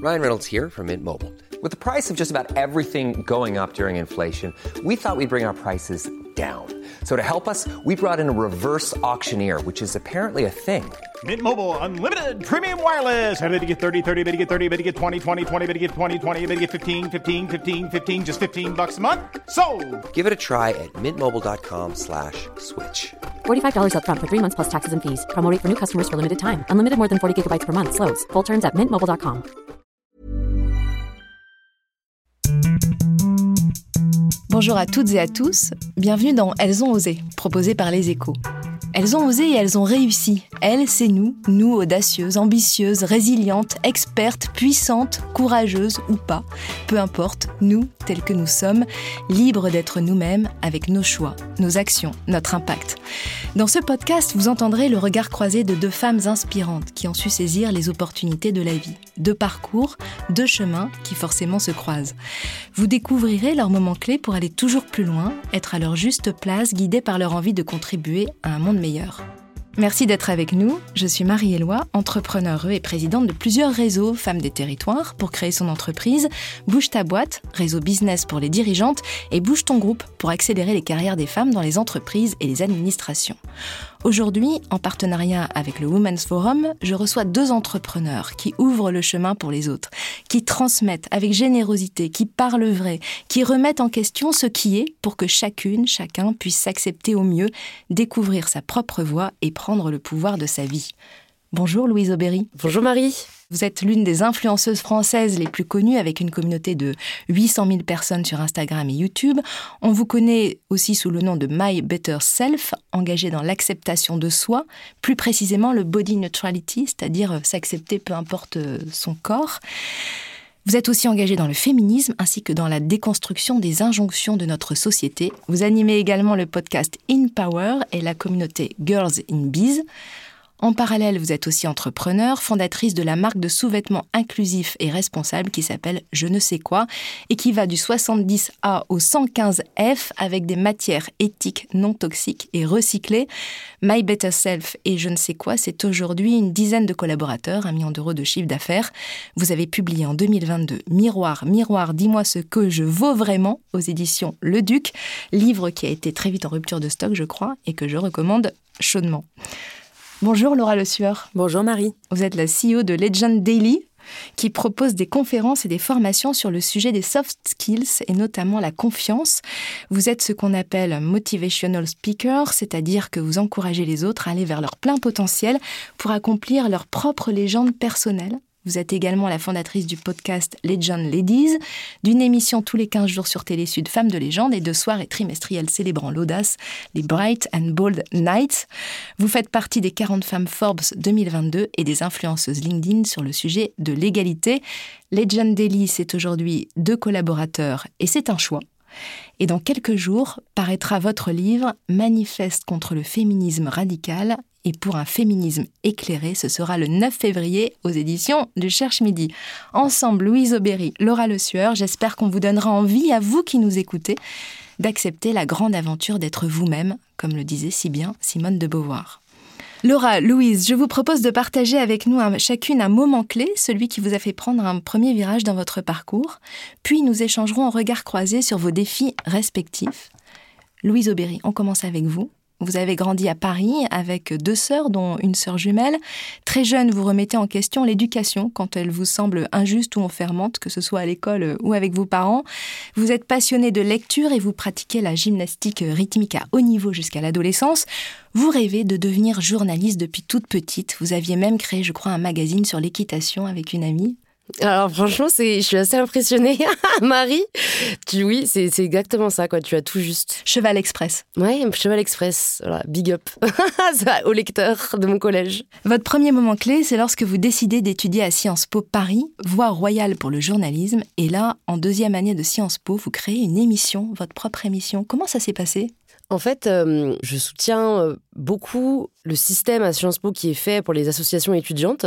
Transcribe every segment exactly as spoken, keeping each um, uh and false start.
Ryan Reynolds here from Mint Mobile. With the price of just about everything going up during inflation, we thought we'd bring our prices down. So to help us, we brought in a reverse auctioneer, which is apparently a thing. Mint Mobile Unlimited Premium Wireless. How to get thirty, thirty, how to get thirty, how to get twenty, twenty, twenty, how to get twenty, twenty, how to get fifteen, fifteen, fifteen, fifteen, just fifteen bucks a month? Sold! Give it a try at mintmobile.com slash switch. forty-five dollars up front for three months plus taxes and fees. Promo rate for new customers for limited time. Unlimited more than forty gigabytes per month. Slows full terms at mint mobile dot com. Bonjour à toutes et à tous, bienvenue dans Elles ont osé, proposé par Les Échos. Elles ont osé et elles ont réussi. Elles, c'est nous, nous audacieuses, ambitieuses, résilientes, expertes, puissantes, courageuses ou pas. Peu importe, nous, tels que nous sommes, libres d'être nous-mêmes avec nos choix, nos actions, notre impact. Dans ce podcast, vous entendrez le regard croisé de deux femmes inspirantes qui ont su saisir les opportunités de la vie. Deux parcours, deux chemins qui forcément se croisent. Vous découvrirez leurs moments clés pour aller toujours plus loin, être à leur juste place, guidés par leur envie de contribuer à un monde meilleur. Merci d'être avec nous. Je suis Marie-Éloi, entrepreneure et présidente de plusieurs réseaux Femmes des Territoires pour créer son entreprise, Bouge ta boîte, réseau business pour les dirigeantes, et Bouge ton groupe pour accélérer les carrières des femmes dans les entreprises et les administrations. Aujourd'hui, en partenariat avec le Women's Forum, je reçois deux entrepreneurs qui ouvrent le chemin pour les autres, qui transmettent avec générosité, qui parlent vrai, qui remettent en question ce qui est pour que chacune, chacun puisse s'accepter au mieux, découvrir sa propre voie et prendre le pouvoir de sa vie. Bonjour Louise Aubéry. Bonjour Marie. Vous êtes l'une des influenceuses françaises les plus connues avec une communauté de huit cent mille personnes sur Instagram et YouTube. On vous connaît aussi sous le nom de My Better Self, engagée dans l'acceptation de soi, plus précisément le body neutrality, c'est-à-dire s'accepter peu importe son corps. Vous êtes aussi engagée dans le féminisme ainsi que dans la déconstruction des injonctions de notre société. Vous animez également le podcast In Power et la communauté Girls in Biz. En parallèle, vous êtes aussi entrepreneur, fondatrice de la marque de sous-vêtements inclusifs et responsables qui s'appelle Je ne sais quoi et qui va du soixante-dix A au cent quinze F avec des matières éthiques non toxiques et recyclées. My Better Self et Je ne sais quoi, c'est aujourd'hui une dizaine de collaborateurs, un million d'euros de chiffre d'affaires. Vous avez publié en deux mille vingt-deux Miroir, Miroir, dis-moi ce que je vaux vraiment aux éditions Le Duc, livre qui a été très vite en rupture de stock, je crois, et que je recommande chaudement. Bonjour Laura Le Sueur. Bonjour Marie. Vous êtes la C E O de Legend Daily, qui propose des conférences et des formations sur le sujet des soft skills et notamment la confiance. Vous êtes ce qu'on appelle motivational speaker, c'est-à-dire que vous encouragez les autres à aller vers leur plein potentiel pour accomplir leur propre légende personnelle. Vous êtes également la fondatrice du podcast Legend Ladies, d'une émission tous les quinze jours sur Télé Sud Femmes de légende et de soirées trimestrielles célébrant l'audace, les Bright and Bold Nights. Vous faites partie des quarante femmes Forbes deux mille vingt-deux et des influenceuses LinkedIn sur le sujet de l'égalité. Legend Daily, c'est aujourd'hui deux collaborateurs et c'est un choix. Et dans quelques jours, paraîtra votre livre « Manifeste contre le féminisme radical » et pour un féminisme éclairé, ce sera le neuf février aux éditions du Cherche Midi. Ensemble, Louise Aubéry, Laura Le Sueur, j'espère qu'on vous donnera envie, à vous qui nous écoutez, d'accepter la grande aventure d'être vous-même, comme le disait si bien Simone de Beauvoir. Laura, Louise, je vous propose de partager avec nous un, chacune un moment clé, celui qui vous a fait prendre un premier virage dans votre parcours. Puis nous échangerons en regard croisé sur vos défis respectifs. Louise Aubéry, on commence avec vous. Vous avez grandi à Paris avec deux sœurs, dont une sœur jumelle. Très jeune, vous remettez en question l'éducation quand elle vous semble injuste ou enfermante, que ce soit à l'école ou avec vos parents. Vous êtes passionnée de lecture et vous pratiquez la gymnastique rythmique à haut niveau jusqu'à l'adolescence. Vous rêvez de devenir journaliste depuis toute petite. Vous aviez même créé, je crois, un magazine sur l'équitation avec une amie. Alors franchement, c'est, je suis assez impressionnée. Marie, tu, oui, c'est, c'est exactement ça, quoi. Tu as tout juste. Cheval Express. Ouais, Cheval Express. Voilà, big up au lecteur de mon collège. Votre premier moment clé, c'est lorsque vous décidez d'étudier à Sciences Po Paris, voie royale pour le journalisme. Et là, en deuxième année de Sciences Po, vous créez une émission, votre propre émission. Comment ça s'est passé ? En fait, euh, je soutiens... Euh, beaucoup le système à Sciences Po qui est fait pour les associations étudiantes.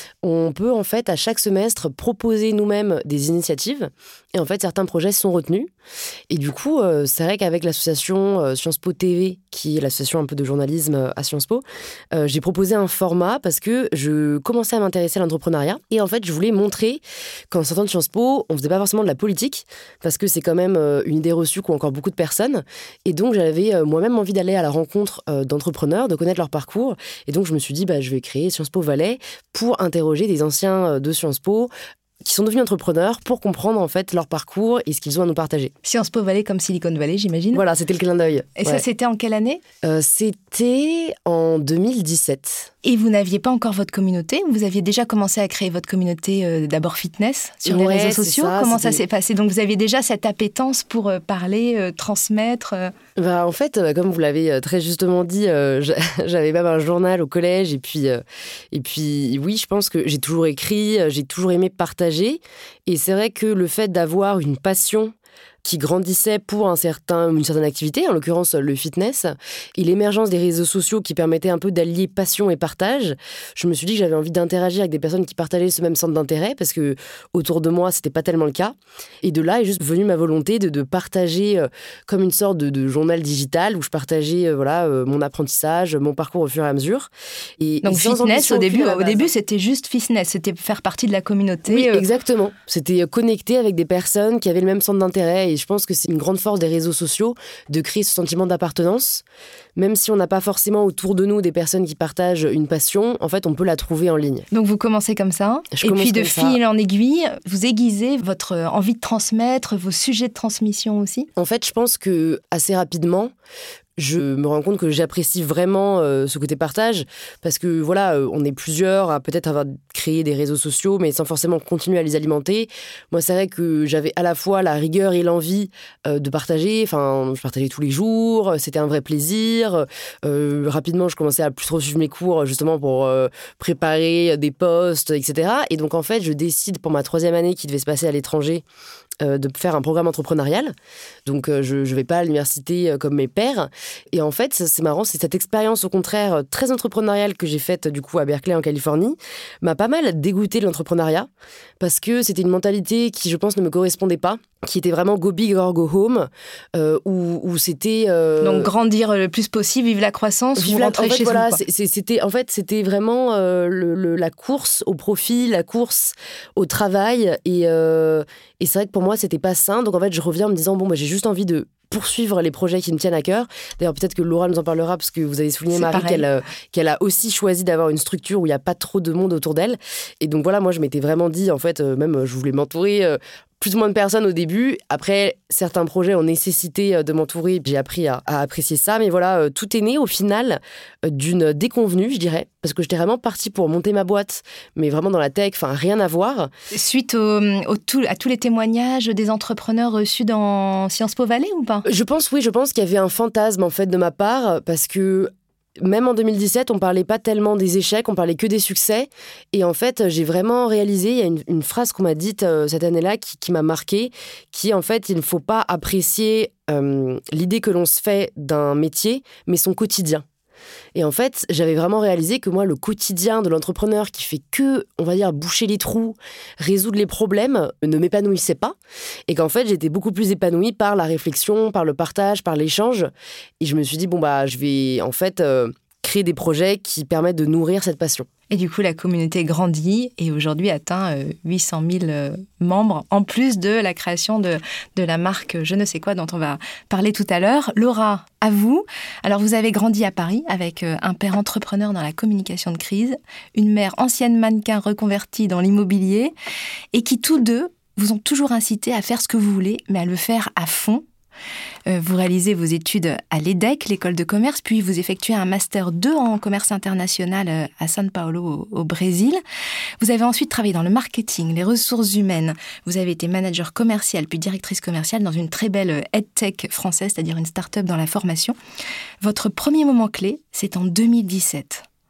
On peut en fait à chaque semestre proposer nous-mêmes des initiatives et en fait certains projets sont retenus. Et du coup, euh, c'est vrai qu'avec l'association euh, Sciences Po T V, qui est l'association un peu de journalisme à Sciences Po, euh, j'ai proposé un format parce que je commençais à m'intéresser à l'entrepreneuriat et en fait je voulais montrer qu'en sortant de Sciences Po, on faisait pas forcément de la politique parce que c'est quand même euh, une idée reçue qu'ont encore beaucoup de personnes. Et donc j'avais euh, moi-même envie d'aller à la rencontre euh, d'entrepreneurs, de connaître leur parcours. Et donc je me suis dit, bah, je vais créer Sciences Po Valais pour interroger des anciens de Sciences Po qui sont devenus entrepreneurs pour comprendre en fait leur parcours et ce qu'ils ont à nous partager. Sciences Po Valais comme Silicon Valley, j'imagine. Voilà, c'était le clin d'œil. Et ouais. Ça, c'était en quelle année ? euh, C'était en deux mille dix-sept. Et vous n'aviez pas encore votre communauté ? Vous aviez déjà commencé à créer votre communauté euh, d'abord fitness sur ouais, les réseaux sociaux ? ça, Comment c'était... ça s'est passé ? Donc vous aviez déjà cette appétence pour euh, parler, euh, transmettre euh... Bah, en fait, euh, comme vous l'avez très justement dit, euh, j'avais même un journal au collège et puis, euh, et puis oui, je pense que j'ai toujours écrit, j'ai toujours aimé partager. Et c'est vrai que le fait d'avoir une passion qui grandissait pour un certain, une certaine activité, en l'occurrence le fitness, et l'émergence des réseaux sociaux qui permettaient un peu d'allier passion et partage, je me suis dit que j'avais envie d'interagir avec des personnes qui partageaient ce même centre d'intérêt, parce que autour de moi, c'était pas tellement le cas. Et de là est juste venue ma volonté de, de partager euh, comme une sorte de, de journal digital où je partageais euh, voilà, euh, mon apprentissage, mon parcours au fur et à mesure. Et, Donc et sans fitness, au début, au au début, c'était juste fitness, c'était faire partie de la communauté. Oui, euh... exactement. C'était connecter avec des personnes qui avaient le même centre d'intérêt. Et je pense que c'est une grande force des réseaux sociaux de créer ce sentiment d'appartenance. Même si on n'a pas forcément autour de nous des personnes qui partagent une passion, en fait, on peut la trouver en ligne. Donc vous commencez comme ça, je et puis de ça. fil en aiguille, vous aiguisez votre envie de transmettre, vos sujets de transmission aussi ? En fait, je pense que assez rapidement, je me rends compte que j'apprécie vraiment euh, ce côté partage parce que voilà, euh, on est plusieurs à peut-être avoir créé des réseaux sociaux mais sans forcément continuer à les alimenter. Moi, c'est vrai que j'avais à la fois la rigueur et l'envie euh, de partager. Enfin, je partageais tous les jours, c'était un vrai plaisir. Euh, rapidement, je commençais à plus trop suivre mes cours justement pour euh, préparer des posts, et cetera. Et donc, en fait, je décide pour ma troisième année qui devait se passer à l'étranger euh, de faire un programme entrepreneurial. Donc, euh, je ne vais pas à l'université euh, comme mes pairs. Et en fait, c'est marrant, c'est cette expérience au contraire très entrepreneuriale que j'ai faite du coup à Berkeley en Californie, m'a pas mal dégoûté de l'entrepreneuriat parce que c'était une mentalité qui, je pense, ne me correspondait pas, qui était vraiment go big or go home, euh, où, où c'était... Euh... Donc grandir le plus possible, vivre la croissance, vive ou la... rentrer en fait, chez voilà, vous. C'est, c'était, en fait, c'était vraiment euh, le, le, la course au profit, la course au travail. Et, euh, et c'est vrai que pour moi, c'était pas sain. Donc en fait, je reviens en me disant, bon, bah, j'ai juste envie de poursuivre les projets qui me tiennent à cœur. D'ailleurs, peut-être que Laura nous en parlera parce que vous avez souligné, c'est Marie, qu'elle, euh, qu'elle a aussi choisi d'avoir une structure où il n'y a pas trop de monde autour d'elle. Et donc voilà, moi, je m'étais vraiment dit, en fait, euh, même, je voulais m'entourer... Euh, plus ou moins de personnes au début. Après, certains projets ont nécessité de m'entourer. J'ai appris à, à apprécier ça. Mais voilà, tout est né au final d'une déconvenue, je dirais. Parce que j'étais vraiment partie pour monter ma boîte, mais vraiment dans la tech, enfin rien à voir. Suite au, au tout, à tous les témoignages des entrepreneurs reçus dans Sciences Po Valais ou pas ? Je pense, oui, je pense qu'il y avait un fantasme en fait de ma part. Parce que même en deux mille dix-sept, on parlait pas tellement des échecs, on parlait que des succès. Et en fait, j'ai vraiment réalisé, il y a une, une phrase qu'on m'a dite euh, cette année-là qui, qui m'a marquée, qui en fait, il ne faut pas apprécier euh, l'idée que l'on se fait d'un métier, mais son quotidien. Et en fait, j'avais vraiment réalisé que moi, le quotidien de l'entrepreneur qui fait que, on va dire, boucher les trous, résoudre les problèmes, ne m'épanouissait pas. Et qu'en fait, j'étais beaucoup plus épanouie par la réflexion, par le partage, par l'échange. Et je me suis dit, bon, bah, je vais en fait euh, créer des projets qui permettent de nourrir cette passion. Et du coup, la communauté grandit et aujourd'hui atteint euh, huit cent mille euh, membres, en plus de la création de, de la marque Je ne sais quoi dont on va parler tout à l'heure. Laura, à vous. Alors, vous avez grandi à Paris avec euh, un père entrepreneur dans la communication de crise, une mère ancienne mannequin reconvertie dans l'immobilier et qui, tous deux, vous ont toujours incité à faire ce que vous voulez, mais à le faire à fond. Euh, vous réalisez vos études à l'E D E C, l'école de commerce, puis vous effectuez un master deux en commerce international à São Paulo, au, au Brésil. Vous avez ensuite travaillé dans le marketing, les ressources humaines. Vous avez été manager commercial, puis directrice commerciale dans une très belle EdTech française, c'est-à-dire une start-up dans la formation. Votre premier moment clé, c'est en deux mille dix-sept.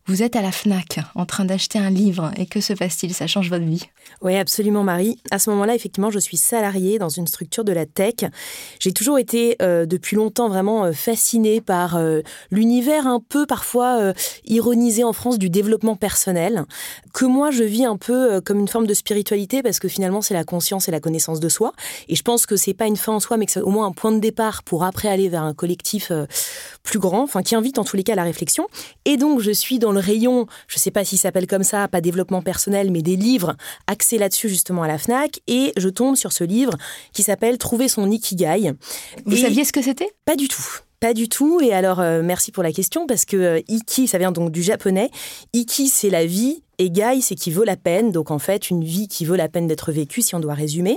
Vous êtes à la Fnac, en train d'acheter un livre. Et que se passe-t-il? Ça change votre vie? Oui, absolument, Marie. À ce moment-là, effectivement, je suis salariée dans une structure de la tech. J'ai toujours été, euh, depuis longtemps, vraiment euh, fascinée par euh, l'univers un peu, parfois, euh, ironisé en France du développement personnel, que moi, je vis un peu euh, comme une forme de spiritualité, parce que finalement, c'est la conscience et la connaissance de soi. Et je pense que c'est pas une fin en soi, mais que c'est au moins un point de départ pour après aller vers un collectif euh, plus grand, enfin, qui invite en tous les cas à la réflexion. Et donc, je suis dans le rayon, je ne sais pas s'il s'appelle comme ça, pas développement personnel, mais des livres axés là-dessus justement à la Fnac. Et je tombe sur ce livre qui s'appelle « Trouver son Ikigai ». Vous et saviez ce que c'était? Pas du tout. Pas du tout. Et alors, euh, merci pour la question, parce que euh, Iki, ça vient donc du japonais. Iki, c'est la vie. Et Gai, c'est qui vaut la peine. Donc, en fait, une vie qui vaut la peine d'être vécue, si on doit résumer.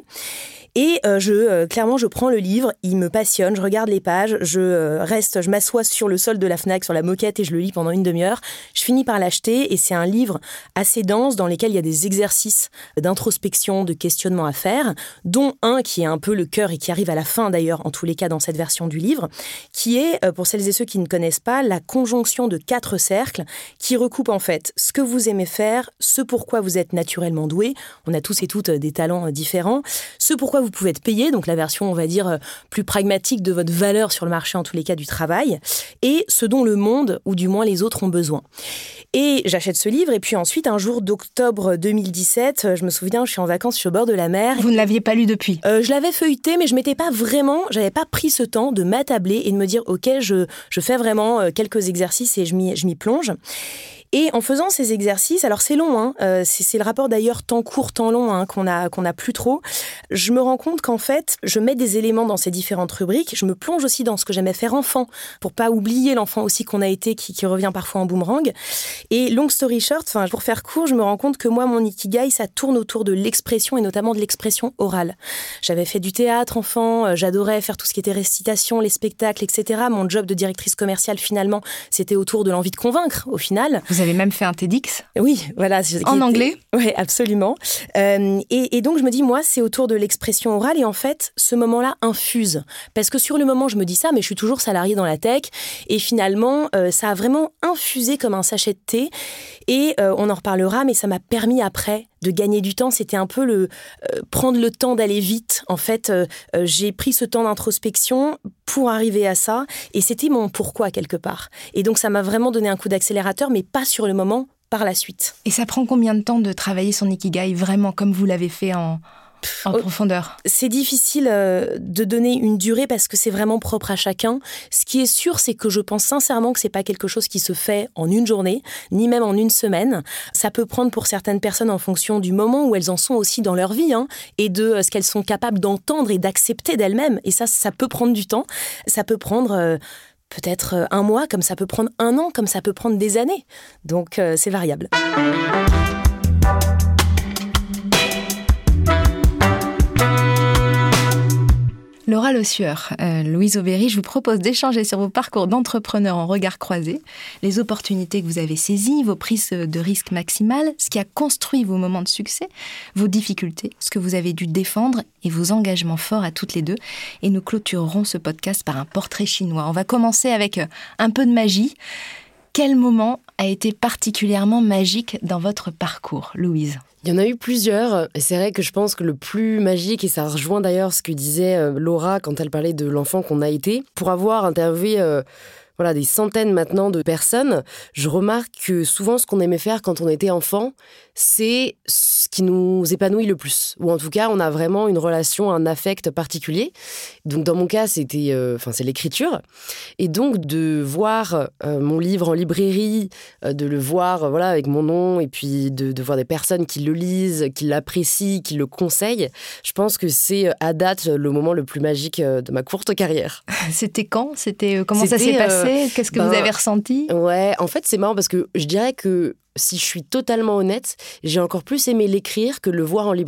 Et euh, je, euh, clairement, je prends le livre, il me passionne, je regarde les pages, je euh, reste, je m'assois sur le sol de la Fnac, sur la moquette, et je le lis pendant une demi-heure. Je finis par l'acheter, et c'est un livre assez dense dans lequel il y a des exercices d'introspection, de questionnement à faire, dont un qui est un peu le cœur et qui arrive à la fin d'ailleurs, en tous les cas dans cette version du livre, qui est, euh, pour celles et ceux qui ne connaissent pas, la conjonction de quatre cercles qui recoupent en fait ce que vous aimez faire, ce pourquoi vous êtes naturellement doué, on a tous et toutes des talents différents, ce pourquoi vous pouvez être payé, donc la version, on va dire, plus pragmatique de votre valeur sur le marché, en tous les cas, du travail, et ce dont le monde, ou du moins les autres, ont besoin. Et j'achète ce livre, et puis ensuite, un jour d'octobre deux mille dix-sept, je me souviens, je suis en vacances, je suis au bord de la mer. Vous ne l'aviez pas lu depuis? euh, Je l'avais feuilleté, mais je m'étais pas vraiment, j'avais pas pris ce temps de m'attabler et de me dire, ok, je, je fais vraiment quelques exercices et je m'y, je m'y plonge. Et en faisant ces exercices, alors c'est long, hein, euh, c'est, c'est le rapport d'ailleurs temps court, temps long hein, qu'on a, qu'on a plus trop, je me rends compte qu'en fait, je mets des éléments dans ces différentes rubriques, je me plonge aussi dans ce que j'aimais faire enfant, pour pas oublier l'enfant aussi qu'on a été, qui, qui revient parfois en boomerang. Et long story short, pour faire court, je me rends compte que moi, mon Ikigai, ça tourne autour de l'expression, et notamment de l'expression orale. J'avais fait du théâtre enfant, j'adorais faire tout ce qui était récitation, les spectacles, et cetera. Mon job de directrice commerciale, finalement, c'était autour de l'envie de convaincre, au final. Vous avez même fait un TEDx? Oui, voilà. En anglais? Oui, absolument. Euh, et, et donc, je me dis, moi, c'est autour de l'expression orale. Et en fait, ce moment-là infuse. Parce que sur le moment, je me dis ça, mais je suis toujours salariée dans la tech. Et finalement, euh, ça a vraiment infusé comme un sachet de thé. Et euh, on en reparlera, mais ça m'a permis après de gagner du temps. C'était un peu le euh, prendre le temps d'aller vite. En fait, euh, euh, j'ai pris ce temps d'introspection pour arriver à ça. Et c'était mon pourquoi, quelque part. Et donc, ça m'a vraiment donné un coup d'accélérateur, mais pas sur le moment, par la suite. Et ça prend combien de temps de travailler son Ikigai, vraiment, comme vous l'avez fait en... En oh, profondeur? C'est difficile euh, de donner une durée parce que c'est vraiment propre à chacun. Ce qui est sûr, c'est que je pense sincèrement que c'est pas quelque chose qui se fait en une journée, ni même en une semaine. Ça peut prendre pour certaines personnes en fonction du moment où elles en sont aussi dans leur vie, hein, et de euh, ce qu'elles sont capables d'entendre et d'accepter d'elles-mêmes. Et ça, ça peut prendre du temps. Ça peut prendre... Euh, peut-être un mois, comme ça peut prendre un an, comme ça peut prendre des années. Donc, euh, c'est variable. Laura Le Sueur, euh, Louise Aubéry, je vous propose d'échanger sur vos parcours d'entrepreneur en regard croisé, les opportunités que vous avez saisies, vos prises de risque maximales, ce qui a construit vos moments de succès, vos difficultés, ce que vous avez dû défendre et vos engagements forts à toutes les deux. Et nous clôturerons ce podcast par un portrait chinois. On va commencer avec un peu de magie. Quel moment a été particulièrement magique dans votre parcours, Louise ? Il y en a eu plusieurs, et c'est vrai que je pense que le plus magique, et ça rejoint d'ailleurs ce que disait Laura quand elle parlait de l'enfant qu'on a été, pour avoir interviewé euh, voilà, des centaines maintenant de personnes, je remarque que souvent ce qu'on aimait faire quand on était enfant, c'est ce qui nous épanouit le plus. Ou en tout cas, on a vraiment une relation, un affect particulier. Donc dans mon cas, c'était, euh, enfin, c'est l'écriture. Et donc de voir euh, mon livre en librairie, euh, de le voir euh, voilà, avec mon nom, et puis de, de voir des personnes qui le lisent, qui l'apprécient, qui le conseillent, je pense que c'est à date le moment le plus magique de ma courte carrière. C'était quand ? C'était, comment C'était, ça s'est passé ? euh, Qu'est-ce que ben, vous avez ressenti ? Ouais, en fait, c'est marrant parce que je dirais que si je suis totalement honnête, j'ai encore plus aimé l'écrire que le voir en librairie.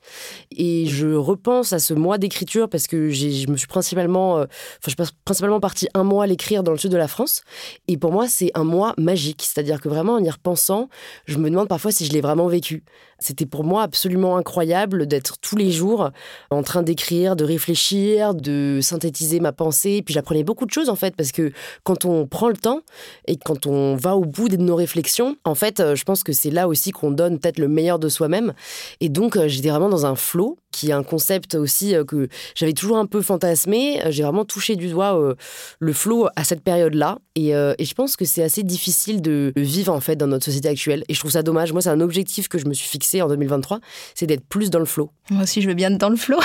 Et je repense à ce mois d'écriture parce que j'ai, je me suis principalement, euh, enfin, je suis principalement partie un mois à l'écrire dans le sud de la France. Et pour moi, c'est un mois magique. C'est-à-dire que vraiment, en y repensant, je me demande parfois si je l'ai vraiment vécu. C'était pour moi absolument incroyable d'être tous les jours en train d'écrire, de réfléchir, de synthétiser ma pensée. Puis j'apprenais beaucoup de choses en fait, parce que quand on prend le temps et quand on va au bout de nos réflexions, en fait, je pense que c'est là aussi qu'on donne peut-être le meilleur de soi-même. Et donc, j'étais vraiment dans un flow, qui est un concept aussi que j'avais toujours un peu fantasmé. J'ai vraiment touché du doigt le flow à cette période-là. Et, et je pense que c'est assez difficile de vivre en fait dans notre société actuelle. Et je trouve ça dommage. Moi, c'est un objectif que je me suis fixé en deux mille vingt-trois, c'est d'être plus dans le flow. Moi aussi, je veux bien être dans le flow.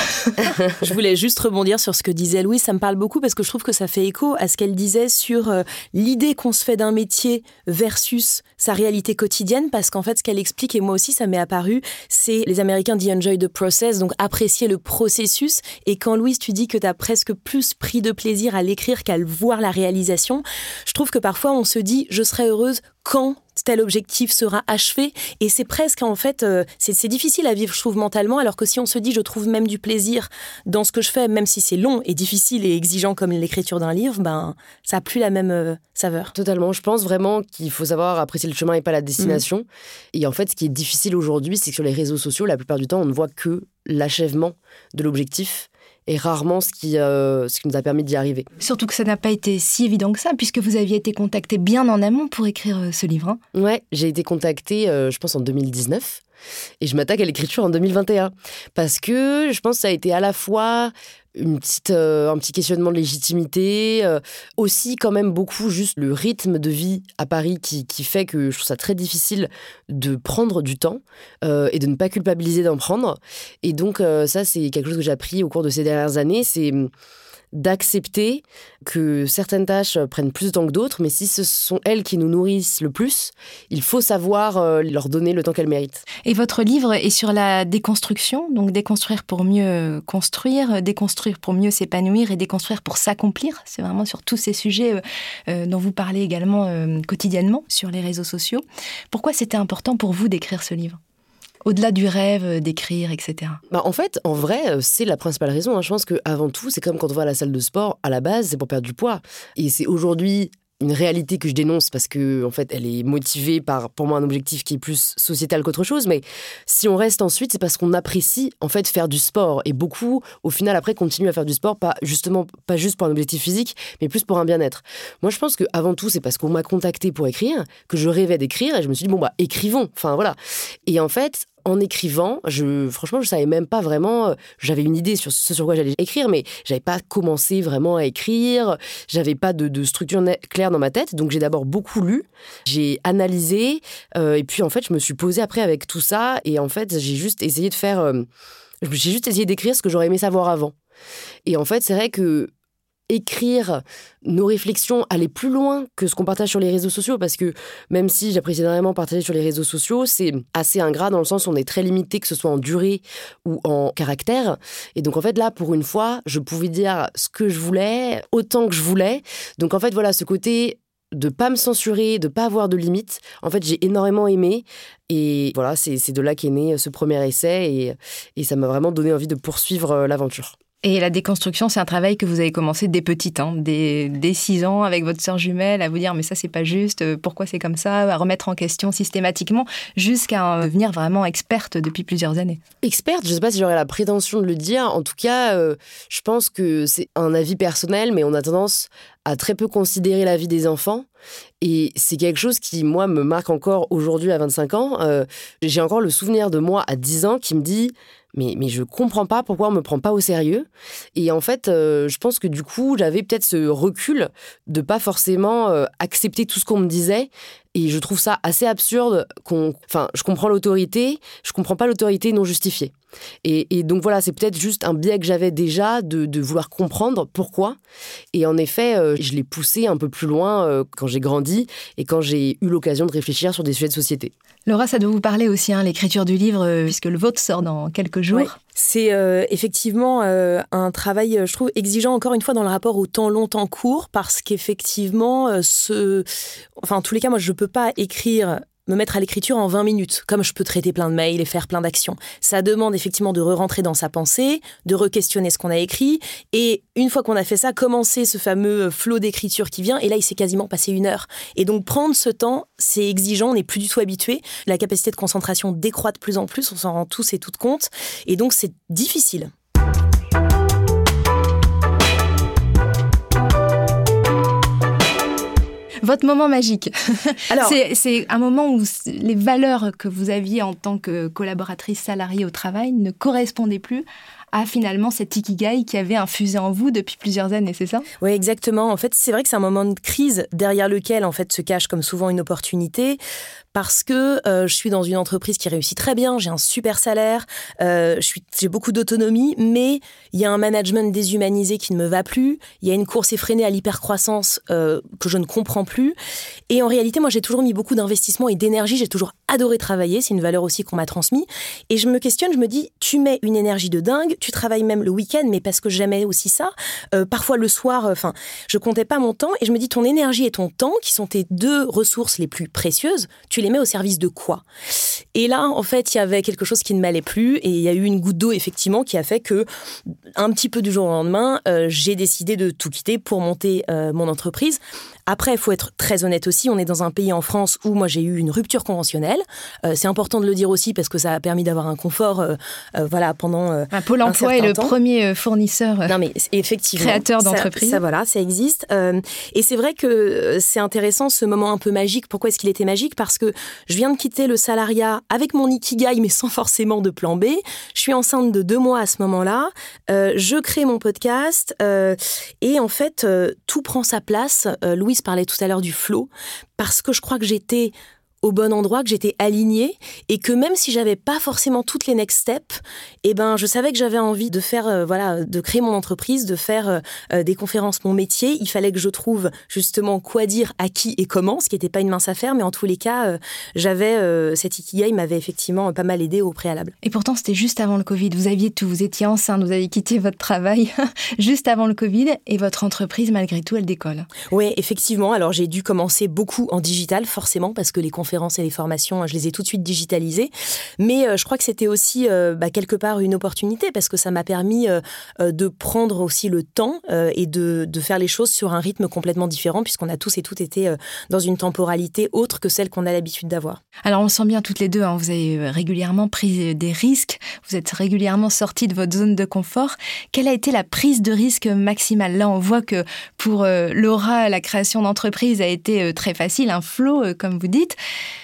Je voulais juste rebondir sur ce que disait Louise. Ça me parle beaucoup parce que je trouve que ça fait écho à ce qu'elle disait sur euh, l'idée qu'on se fait d'un métier versus sa réalité quotidienne. Parce qu'en fait, ce qu'elle explique, et moi aussi, ça m'est apparu, c'est les Américains disent « enjoy the process », donc apprécier le processus. Et quand, Louise, tu dis que tu as presque plus pris de plaisir à l'écrire qu'à voir la réalisation, je trouve que parfois, on se dit « je serai heureuse quand tel objectif sera achevé ». Et c'est presque, en fait, euh, c'est, c'est difficile à vivre, je trouve, mentalement, alors que si on se dit « je trouve même du plaisir dans ce que je fais », même si c'est long et difficile et exigeant comme l'écriture d'un livre, ben, ça n'a plus la même euh, saveur. Totalement. Je pense vraiment qu'il faut savoir apprécier le chemin et pas la destination. Mmh. Et en fait, ce qui est difficile aujourd'hui, c'est que sur les réseaux sociaux, la plupart du temps, on ne voit que l'achèvement de l'objectif et rarement ce qui, euh, ce qui nous a permis d'y arriver. Surtout que ça n'a pas été si évident que ça, puisque vous aviez été contacté bien en amont pour écrire euh, ce livre. Hein. Ouais, j'ai été contactée, euh, je pense, en deux mille dix-neuf. Et je m'attaque à l'écriture en deux mille vingt et un. Parce que je pense que ça a été à la fois une petite, euh, un petit questionnement de légitimité, euh, aussi quand même beaucoup juste le rythme de vie à Paris qui, qui fait que je trouve ça très difficile de prendre du temps euh, et de ne pas culpabiliser d'en prendre. Et donc euh, ça, c'est quelque chose que j'ai appris au cours de ces dernières années, c'est d'accepter que certaines tâches prennent plus de temps que d'autres, mais si ce sont elles qui nous nourrissent le plus, il faut savoir euh, leur donner le temps qu'elles méritent. Et votre livre est sur la déconstruction, donc déconstruire pour mieux construire, déconstruire pour mieux s'épanouir et déconstruire pour s'accomplir. C'est vraiment sur tous ces sujets euh, dont vous parlez également euh, quotidiennement sur les réseaux sociaux. Pourquoi c'était important pour vous d'écrire ce livre ? Au-delà du rêve d'écrire, et cetera. Bah en fait, en vrai, c'est la principale raison. Hein. Je pense qu'avant tout, c'est comme quand on va à la salle de sport, à la base, c'est pour perdre du poids. Et c'est aujourd'hui une réalité que je dénonce parce que, en fait, elle est motivée par, pour moi, un objectif qui est plus sociétal qu'autre chose. Mais si on reste ensuite, c'est parce qu'on apprécie, en fait, faire du sport. Et beaucoup, au final, après, continuent à faire du sport, pas justement, pas juste pour un objectif physique, mais plus pour un bien-être. Moi, je pense qu'avant tout, c'est parce qu'on m'a contacté pour écrire, que je rêvais d'écrire, et je me suis dit, bon, bah, écrivons. Enfin, voilà. Et en fait, en écrivant, je, franchement, je savais même pas vraiment. J'avais une idée sur ce sur quoi j'allais écrire, mais j'avais pas commencé vraiment à écrire. J'avais pas de, de structure claire dans ma tête. Donc, j'ai d'abord beaucoup lu, j'ai analysé, euh, et puis en fait, je me suis posée après avec tout ça. Et en fait, j'ai juste essayé de faire. Euh, j'ai juste essayé d'écrire ce que j'aurais aimé savoir avant. Et en fait, c'est vrai que écrire nos réflexions, aller plus loin que ce qu'on partage sur les réseaux sociaux, parce que même si j'apprécie énormément partager sur les réseaux sociaux, c'est assez ingrat dans le sens où on est très limité, que ce soit en durée ou en caractère. Et donc en fait là, pour une fois, je pouvais dire ce que je voulais, autant que je voulais. Donc en fait voilà, ce côté de pas me censurer, de pas avoir de limites, en fait j'ai énormément aimé. Et voilà, c'est, c'est de là qu'est né ce premier essai, et, et ça m'a vraiment donné envie de poursuivre l'aventure. Et la déconstruction, c'est un travail que vous avez commencé dès petite, hein, dès, dès six ans, avec votre sœur jumelle, à vous dire « mais ça, c'est pas juste, pourquoi c'est comme ça ?» à remettre en question systématiquement, jusqu'à devenir vraiment experte depuis plusieurs années. Experte, je sais pas si j'aurais la prétention de le dire. En tout cas, euh, je pense que c'est un avis personnel, mais on a tendance à très peu considérer la vie des enfants. Et c'est quelque chose qui, moi, me marque encore aujourd'hui à vingt-cinq ans. Euh, j'ai encore le souvenir de moi à dix ans qui me dit « mais, mais je comprends pas pourquoi on me prend pas au sérieux ». Et en fait, euh, je pense que du coup, j'avais peut-être ce recul de pas forcément euh, accepter tout ce qu'on me disait. Et je trouve ça assez absurde qu'on... Enfin, je comprends l'autorité, je comprends pas l'autorité non justifiée. Et, et donc voilà, c'est peut-être juste un biais que j'avais déjà de, de vouloir comprendre pourquoi. Et en effet, euh, je l'ai poussé un peu plus loin euh, quand j'ai grandi et quand j'ai eu l'occasion de réfléchir sur des sujets de société. Laura, ça doit vous parler aussi, hein, l'écriture du livre, euh, puisque le vôtre sort dans quelques jours. Oui. C'est euh, effectivement euh, un travail, je trouve, exigeant encore une fois dans le rapport au temps long, temps court, parce qu'effectivement, euh, ce... enfin, en tous les cas, moi, je ne peux pas écrire me mettre à l'écriture en vingt minutes, comme je peux traiter plein de mails et faire plein d'actions. Ça demande effectivement de re-rentrer dans sa pensée, de re-questionner ce qu'on a écrit, et une fois qu'on a fait ça, commencer ce fameux flot d'écriture qui vient, et là, il s'est quasiment passé une heure. Et donc, prendre ce temps, c'est exigeant, on n'est plus du tout habitué. La capacité de concentration décroît de plus en plus, on s'en rend tous et toutes compte, et donc c'est difficile. Votre moment magique. Alors, c'est, c'est un moment où les valeurs que vous aviez en tant que collaboratrice salariée au travail ne correspondaient plus à finalement cet ikigai qui avait infusé en vous depuis plusieurs années, c'est ça ? Oui, exactement. En fait, c'est vrai que c'est un moment de crise derrière lequel en fait se cache comme souvent une opportunité. Parce que euh, je suis dans une entreprise qui réussit très bien, j'ai un super salaire, euh, je suis, j'ai beaucoup d'autonomie, mais il y a un management déshumanisé qui ne me va plus, il y a une course effrénée à l'hypercroissance euh, que je ne comprends plus. Et en réalité, moi, j'ai toujours mis beaucoup d'investissement et d'énergie, j'ai toujours adoré travailler, c'est une valeur aussi qu'on m'a transmise. Et je me questionne, je me dis, tu mets une énergie de dingue, tu travailles même le week-end, mais parce que j'aimais aussi ça. Euh, parfois le soir, enfin, euh, je comptais pas mon temps, et je me dis, ton énergie et ton temps, qui sont tes deux ressources les plus précieuses, tu les mets au service de quoi ? Et là, en fait, il y avait quelque chose qui ne m'allait plus et il y a eu une goutte d'eau, effectivement, qui a fait que, un petit peu du jour au lendemain, euh, j'ai décidé de tout quitter pour monter euh, mon entreprise. Après, il faut être très honnête aussi, on est dans un pays en France où moi j'ai eu une rupture conventionnelle. Euh, c'est important de le dire aussi parce que ça a permis d'avoir un confort euh, euh, voilà, pendant euh, un Pôle emploi est le temps. Premier fournisseur non, mais effectivement, créateur d'entreprise. Ça, ça, voilà, ça existe. Euh, et c'est vrai que c'est intéressant ce moment un peu magique. Pourquoi est-ce qu'il était magique ? Parce que je viens de quitter le salariat avec mon ikigai, mais sans forcément de plan B. Je suis enceinte de deux mois à ce moment-là. Euh, je crée mon podcast euh, et en fait, euh, tout prend sa place. Euh, Louise parlait tout à l'heure du flow, parce que je crois que j'étais au bon endroit, que j'étais alignée et que même si j'avais pas forcément toutes les next steps, eh ben je savais que j'avais envie de faire euh, voilà, de créer mon entreprise, de faire euh, des conférences mon métier. Il fallait que je trouve justement quoi dire, à qui et comment, ce qui n'était pas une mince affaire, mais en tous les cas, euh, j'avais euh, cet ikigai m'avait effectivement pas mal aidé au préalable. Et pourtant, c'était juste avant le Covid. Vous aviez tout, vous étiez enceinte, vous aviez quitté votre travail juste avant le Covid et votre entreprise, malgré tout, elle décolle. Oui, effectivement. Alors j'ai dû commencer beaucoup en digital, forcément, parce que les conférences et les formations, je les ai tout de suite digitalisées. Mais euh, je crois que c'était aussi euh, bah, quelque part une opportunité parce que ça m'a permis euh, de prendre aussi le temps euh, et de, de faire les choses sur un rythme complètement différent puisqu'on a tous et toutes été euh, dans une temporalité autre que celle qu'on a l'habitude d'avoir. Alors on le sent bien toutes les deux, hein, vous avez régulièrement pris des risques, vous êtes régulièrement sortis de votre zone de confort. Quelle a été la prise de risque maximale ? Là, on voit que pour euh, Laura, la création d'entreprise a été euh, très facile, un flow, euh, comme vous dites.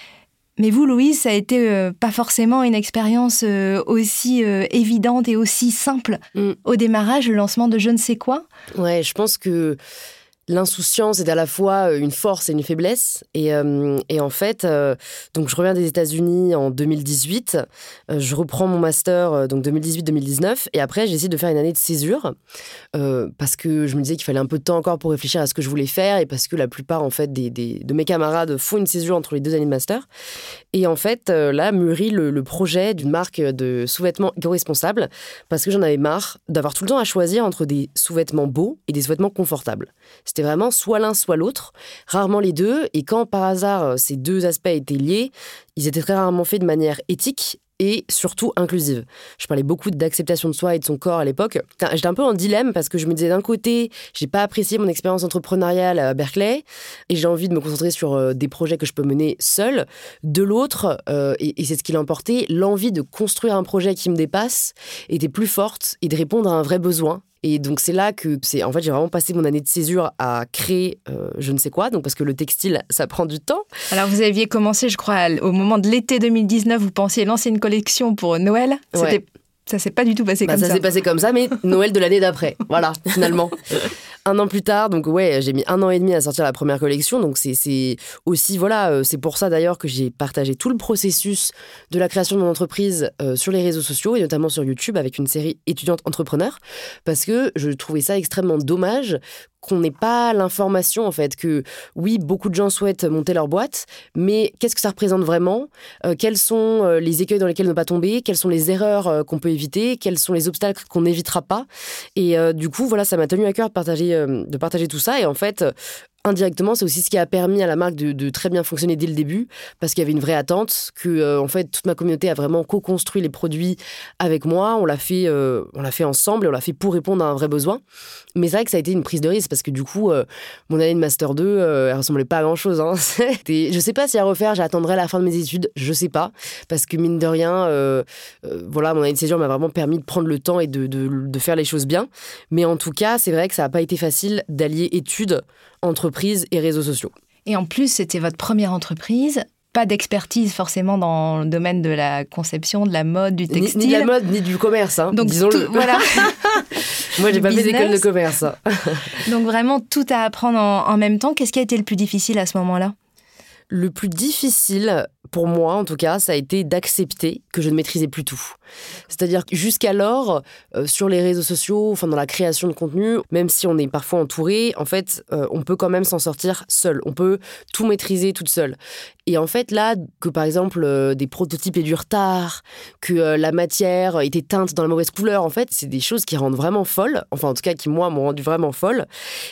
Mais vous, Louise, ça a été euh, pas forcément une expérience euh, aussi euh, évidente et aussi simple. Mm. Au démarrage, le lancement de je ne sais quoi. Ouais, je pense que l'insouciance est à la fois une force et une faiblesse. Et, euh, et en fait, euh, donc je reviens des États-Unis en deux mille dix-huit. Euh, je reprends mon master euh, donc deux mille dix-huit deux mille dix-neuf. Et après, j'essaie de faire une année de césure euh, parce que je me disais qu'il fallait un peu de temps encore pour réfléchir à ce que je voulais faire et parce que la plupart en fait des, des, de mes camarades font une césure entre les deux années de master. Et en fait, euh, là mûrit le, le projet d'une marque de sous-vêtements éco-responsables parce que j'en avais marre d'avoir tout le temps à choisir entre des sous-vêtements beaux et des sous-vêtements confortables. C'était vraiment soit l'un, soit l'autre, rarement les deux. Et quand, par hasard, ces deux aspects étaient liés, ils étaient très rarement faits de manière éthique et surtout inclusive. Je parlais beaucoup d'acceptation de soi et de son corps à l'époque. J'étais un peu en dilemme parce que je me disais d'un côté, j'ai pas apprécié mon expérience entrepreneuriale à Berkeley et j'ai envie de me concentrer sur des projets que je peux mener seule. De l'autre, euh, et, et c'est ce qui l'a emporté, l'envie de construire un projet qui me dépasse était plus forte et de répondre à un vrai besoin. Et donc c'est là que c'est en fait j'ai vraiment passé mon année de césure à créer euh, je ne sais quoi, donc parce que le textile ça prend du temps. Alors vous aviez commencé, je crois, au moment de l'été deux mille dix-neuf, vous pensiez lancer une collection pour Noël. C'était ouais. Ça s'est pas du tout passé bah, comme ça. Ça s'est passé comme ça, mais Noël de l'année d'après. Voilà, finalement. Un an plus tard, donc ouais, j'ai mis un an et demi à sortir la première collection. Donc c'est, c'est aussi, voilà, c'est pour ça d'ailleurs que j'ai partagé tout le processus de la création de mon entreprise euh, sur les réseaux sociaux et notamment sur YouTube avec une série étudiante entrepreneur. Parce que je trouvais ça extrêmement dommage qu'on n'ait pas l'information, en fait, que oui, beaucoup de gens souhaitent monter leur boîte, mais qu'est-ce que ça représente vraiment ? euh, Quels sont euh, les écueils dans lesquels ne pas tomber ? Quelles sont les erreurs euh, qu'on peut éviter ? Quels sont les obstacles qu'on n'évitera pas ? Et euh, du coup, voilà, ça m'a tenu à cœur de partager, euh, de partager tout ça. Et en fait, indirectement, c'est aussi ce qui a permis à la marque de, de très bien fonctionner dès le début, parce qu'il y avait une vraie attente, que euh, en fait toute ma communauté a vraiment co-construit les produits avec moi. On l'a fait, euh, on l'a fait ensemble et on l'a fait pour répondre à un vrai besoin. Mais c'est vrai que ça a été une prise de risque parce que du coup, euh, mon année de master deux, euh, elle ressemblait pas à grand chose. Hein. Je sais pas si à refaire, j'attendrai la fin de mes études, je sais pas, parce que mine de rien, euh, euh, voilà, mon année de césure m'a vraiment permis de prendre le temps et de, de, de faire les choses bien. Mais en tout cas, c'est vrai que ça n'a pas été facile d'allier études, entreprises et réseaux sociaux. Et en plus, c'était votre première entreprise. Pas d'expertise forcément dans le domaine de la conception, de la mode, du textile. Ni, ni de la mode, ni du commerce, hein, donc disons-le. Tout, voilà. Moi, j'ai pas fait d'école de commerce. Donc vraiment, tout à apprendre en, en même temps. Qu'est-ce qui a été le plus difficile à ce moment-là ? Le plus difficile, pour moi en tout cas, ça a été d'accepter que je ne maîtrisais plus tout. C'est-à-dire que jusqu'alors, euh, sur les réseaux sociaux, enfin dans la création de contenu, même si on est parfois entouré, en fait, euh, on peut quand même s'en sortir seul. On peut tout maîtriser toute seule. Et en fait, là, que par exemple, euh, des prototypes aient du retard, que euh, la matière était teinte dans la mauvaise couleur, en fait, c'est des choses qui rendent vraiment folle. Enfin, en tout cas, qui, moi, m'ont rendu vraiment folle.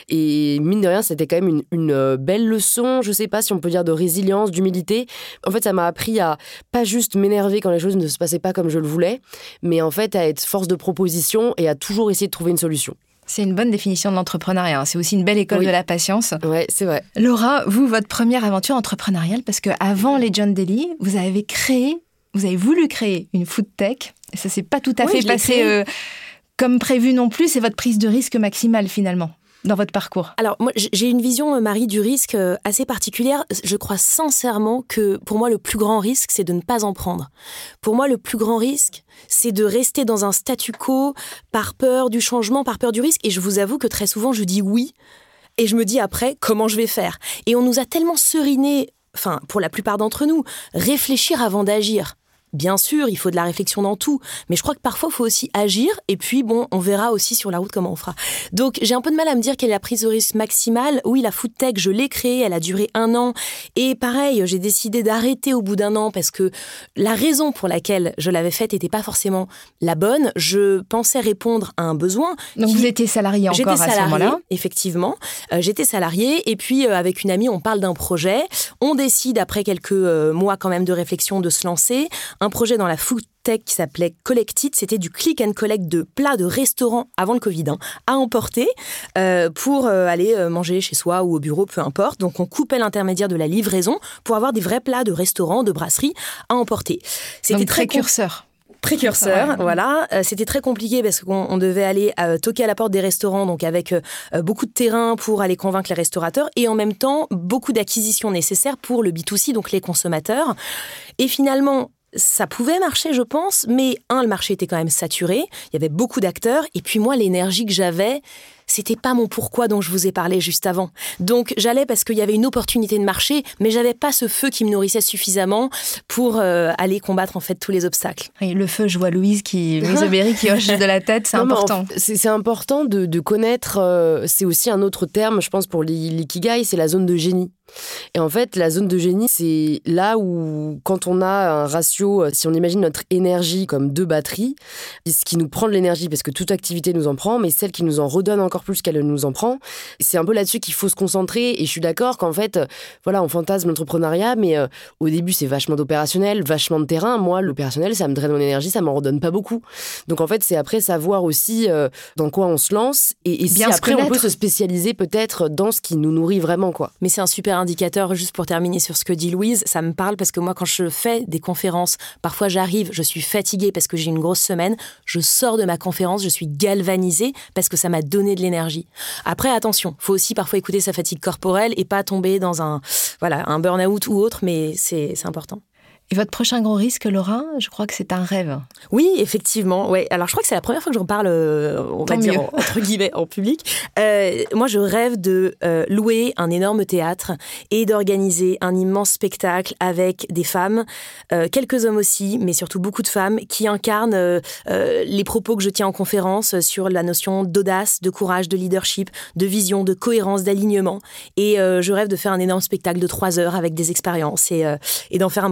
Et mine de rien, c'était quand même une, une belle leçon, je sais pas si on peut dire de résilience, d'humilité. En fait, ça m'a appris à pas juste m'énerver quand les choses ne se passaient pas comme je le voulais, mais en fait, à être force de proposition et à toujours essayer de trouver une solution. C'est une bonne définition de l'entrepreneuriat. C'est aussi une belle école oui. de la patience. Ouais, c'est vrai. Laura, vous, votre première aventure entrepreneuriale, parce qu'avant Legend Daily, vous avez créé, vous avez voulu créer une food tech. Et ça s'est pas tout à oui, fait passé euh, comme prévu non plus. C'est votre prise de risque maximale finalement dans votre parcours. Alors, moi, j'ai une vision, Marie, du risque assez particulière. Je crois sincèrement que, pour moi, le plus grand risque, c'est de ne pas en prendre. Pour moi, le plus grand risque, c'est de rester dans un statu quo par peur du changement, par peur du risque. Et je vous avoue que très souvent, je dis oui. Et je me dis après, comment je vais faire ? Et on nous a tellement seriné, enfin, pour la plupart d'entre nous, réfléchir avant d'agir. Bien sûr, il faut de la réflexion dans tout, mais je crois que parfois, il faut aussi agir, et puis, bon, on verra aussi sur la route comment on fera. Donc, j'ai un peu de mal à me dire quelle est la prise de risque maximale. Oui, la food tech, je l'ai créée, elle a duré un an, et pareil, j'ai décidé d'arrêter au bout d'un an, parce que la raison pour laquelle je l'avais faite n'était pas forcément la bonne. Je pensais répondre à un besoin. Donc, qui... vous étiez salariée encore j'étais salariée, à ce moment-là ? Effectivement. Euh, j'étais salariée, et puis, euh, avec une amie, on parle d'un projet. On décide, après quelques euh, mois quand même de réflexion, de se lancer. Un projet dans la food tech qui s'appelait Collectit, c'était du click and collect de plats de restaurants avant le Covid, hein, à emporter euh, pour euh, aller euh, manger chez soi ou au bureau, peu importe. Donc on coupait l'intermédiaire de la livraison pour avoir des vrais plats de restaurants, de brasseries à emporter. C'était Donc, très précurseur. Précurseur, ouais. Voilà. Euh, c'était très compliqué parce qu'on on devait aller euh, toquer à la porte des restaurants, donc avec euh, beaucoup de terrain pour aller convaincre les restaurateurs et en même temps beaucoup d'acquisitions nécessaires pour le B deux C, donc les consommateurs. Et finalement, ça pouvait marcher, je pense, mais un, le marché était quand même saturé, il y avait beaucoup d'acteurs, et puis moi, l'énergie que j'avais, c'était pas mon pourquoi dont je vous ai parlé juste avant. Donc j'allais parce qu'il y avait une opportunité de marché, mais j'avais pas ce feu qui me nourrissait suffisamment pour euh, aller combattre en fait tous les obstacles. Et le feu, je vois Louise qui, Louise Aubéry qui hoche de la tête, c'est non, important. C'est, c'est important de, de connaître, euh, c'est aussi un autre terme, je pense, pour l'ikigai, c'est la zone de génie. Et en fait, la zone de génie, c'est là où, quand on a un ratio, si on imagine notre énergie comme deux batteries, ce qui nous prend de l'énergie, parce que toute activité nous en prend, mais celle qui nous en redonne encore plus qu'elle nous en prend, c'est un peu là-dessus qu'il faut se concentrer. Et je suis d'accord qu'en fait, voilà, on fantasme l'entrepreneuriat, mais euh, au début, c'est vachement d'opérationnel, vachement de terrain. Moi, l'opérationnel, ça me draine mon énergie, ça m'en redonne pas beaucoup. Donc en fait, c'est après savoir aussi euh, dans quoi on se lance et, et si après on peut se spécialiser peut-être dans ce qui nous nourrit vraiment, quoi. Mais c'est un super indicateur, juste pour terminer sur ce que dit Louise, ça me parle parce que moi, quand je fais des conférences, parfois j'arrive, je suis fatiguée parce que j'ai une grosse semaine, je sors de ma conférence, je suis galvanisée parce que ça m'a donné de l'énergie. Après, attention, faut aussi parfois écouter sa fatigue corporelle et pas tomber dans un, voilà, un burn-out ou autre, mais c'est, c'est important. Et votre prochain gros risque, Laura, je crois que c'est un rêve. Oui, effectivement. Ouais. Alors, je crois que c'est la première fois que j'en parle, euh, on Tant va mieux. dire, entre guillemets, en public. Euh, moi, je rêve de euh, louer un énorme théâtre et d'organiser un immense spectacle avec des femmes, euh, quelques hommes aussi, mais surtout beaucoup de femmes, qui incarnent euh, euh, les propos que je tiens en conférence sur la notion d'audace, de courage, de leadership, de vision, de cohérence, d'alignement. Et euh, je rêve de faire un énorme spectacle de trois heures avec des expériences et, euh, et d'en faire un moment magique.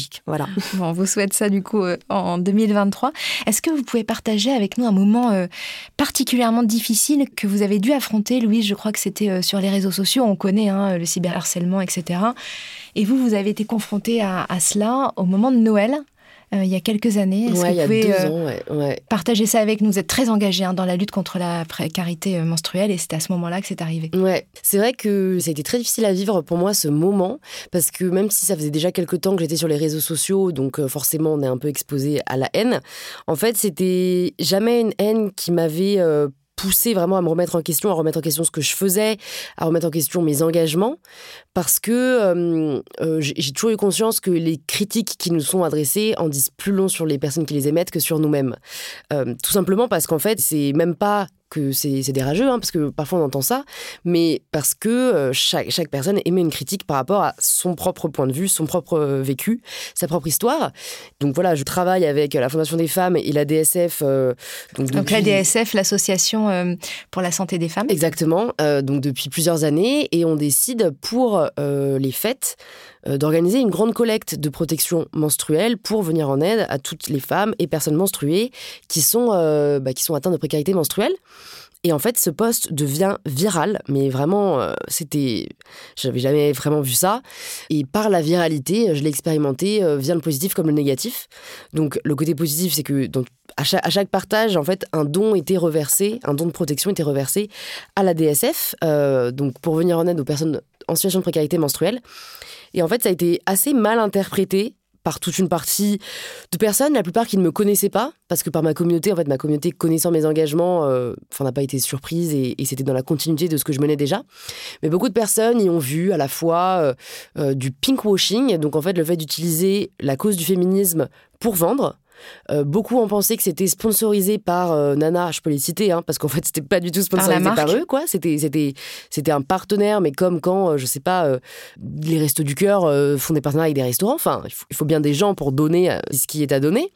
magique. Voilà. Bon, on vous souhaite ça du coup euh, en deux mille vingt-trois. Est-ce que vous pouvez partager avec nous un moment euh, particulièrement difficile que vous avez dû affronter, Louise? Je crois que c'était euh, sur les réseaux sociaux, on connaît hein, le cyberharcèlement, et cetera. Et vous, vous avez été confronté à, à cela au moment de Noël. Euh, il y a quelques années. Est-ce ouais, que vous pouvez il y a deux euh, ans, ouais, ouais. partager ça avec nous? Vous êtes très engagé hein, dans la lutte contre la précarité menstruelle et c'est à ce moment-là que c'est arrivé. Ouais, c'est vrai que ça a été très difficile à vivre pour moi ce moment parce que même si ça faisait déjà quelques temps que j'étais sur les réseaux sociaux, donc euh, forcément on est un peu exposé à la haine, en fait c'était jamais une haine qui m'avait euh, poussé vraiment à me remettre en question, à remettre en question ce que je faisais, à remettre en question mes engagements, parce que euh, euh, j'ai toujours eu conscience que les critiques qui nous sont adressées en disent plus long sur les personnes qui les émettent que sur nous-mêmes. Euh, tout simplement parce qu'en fait, c'est même pas que c'est, c'est des rageux, hein, parce que parfois on entend ça, mais parce que euh, chaque, chaque personne émet une critique par rapport à son propre point de vue, son propre vécu, sa propre histoire. Donc voilà, je travaille avec la Fondation des femmes et la D S F. Euh, donc, donc depuis... la D S F, l'Association euh, pour la santé des femmes. Exactement, euh, donc depuis plusieurs années, et on décide pour euh, les fêtes euh, d'organiser une grande collecte de protection menstruelle pour venir en aide à toutes les femmes et personnes menstruées qui sont, euh, bah, qui sont atteintes de précarité menstruelle. Et en fait, ce post devient viral, mais vraiment, euh, c'était... J'avais jamais vraiment vu ça. Et par la viralité, je l'ai expérimenté, euh, vient le positif comme le négatif. Donc, le côté positif, c'est que donc, à, chaque, à chaque partage, en fait, un don était reversé, un don de protection était reversé à la D S F, euh, donc pour venir en aide aux personnes en situation de précarité menstruelle. Et en fait, ça a été assez mal interprété par toute une partie de personnes, la plupart qui ne me connaissaient pas, parce que par ma communauté, en fait, ma communauté connaissant mes engagements, euh, enfin, n'a pas été surprise et, et c'était dans la continuité de ce que je menais déjà. Mais beaucoup de personnes y ont vu à la fois euh, euh, du pinkwashing, donc en fait le fait d'utiliser la cause du féminisme pour vendre. Euh, beaucoup ont pensé que c'était sponsorisé par euh, Nana, je peux les citer, hein, parce qu'en fait c'était pas du tout sponsorisé par, par eux, quoi. C'était, c'était, c'était un partenaire, mais comme quand, euh, je sais pas, euh, les Restos du Cœur euh, font des partenariats avec des restaurants, enfin, il faut, il faut bien des gens pour donner euh, ce qui est à donner,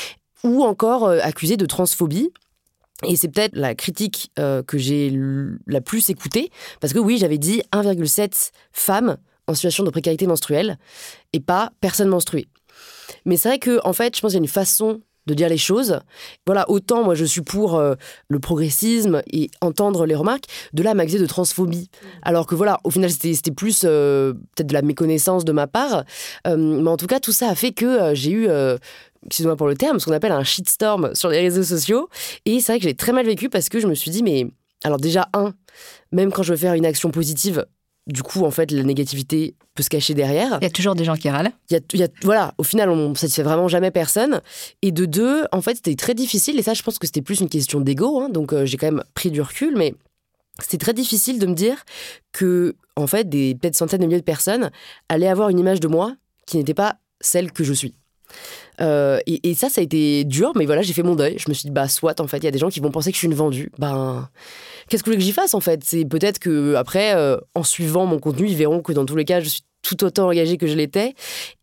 ou encore euh, accusés de transphobie. Et c'est peut-être la critique euh, que j'ai l- la plus écoutée, parce que oui, j'avais dit un virgule sept femmes en situation de précarité menstruelle, et pas personnes menstruées. Mais c'est vrai que, en fait, je pense qu'il y a une façon de dire les choses. Voilà, autant moi je suis pour euh, le progressisme et entendre les remarques, de là à m'accuser de transphobie. Alors que voilà, au final c'était, c'était plus euh, peut-être de la méconnaissance de ma part. Euh, mais en tout cas, tout ça a fait que euh, j'ai eu, euh, excusez-moi pour le terme, ce qu'on appelle un shitstorm sur les réseaux sociaux. Et c'est vrai que j'ai très mal vécu parce que je me suis dit, mais alors déjà, un, même quand je veux faire une action positive, du coup, en fait, la négativité peut se cacher derrière. Il y a toujours des gens qui râlent. Il y a, il y a, voilà, au final, on ne satisfait vraiment jamais personne. Et de deux, en fait, c'était très difficile. Et ça, je pense que c'était plus une question d'ego. Hein, donc, euh, j'ai quand même pris du recul. Mais c'était très difficile de me dire que, en fait, des peut-être centaines de milliers de personnes allaient avoir une image de moi qui n'était pas celle que je suis. Euh, et, et ça, ça a été dur, mais voilà, j'ai fait mon deuil. Je me suis dit, bah, soit, en fait, il y a des gens qui vont penser que je suis une vendue. Ben, qu'est-ce que vous voulez que j'y fasse, en fait? C'est peut-être que après, euh, en suivant mon contenu, ils verront que dans tous les cas, je suis tout autant engagée que je l'étais.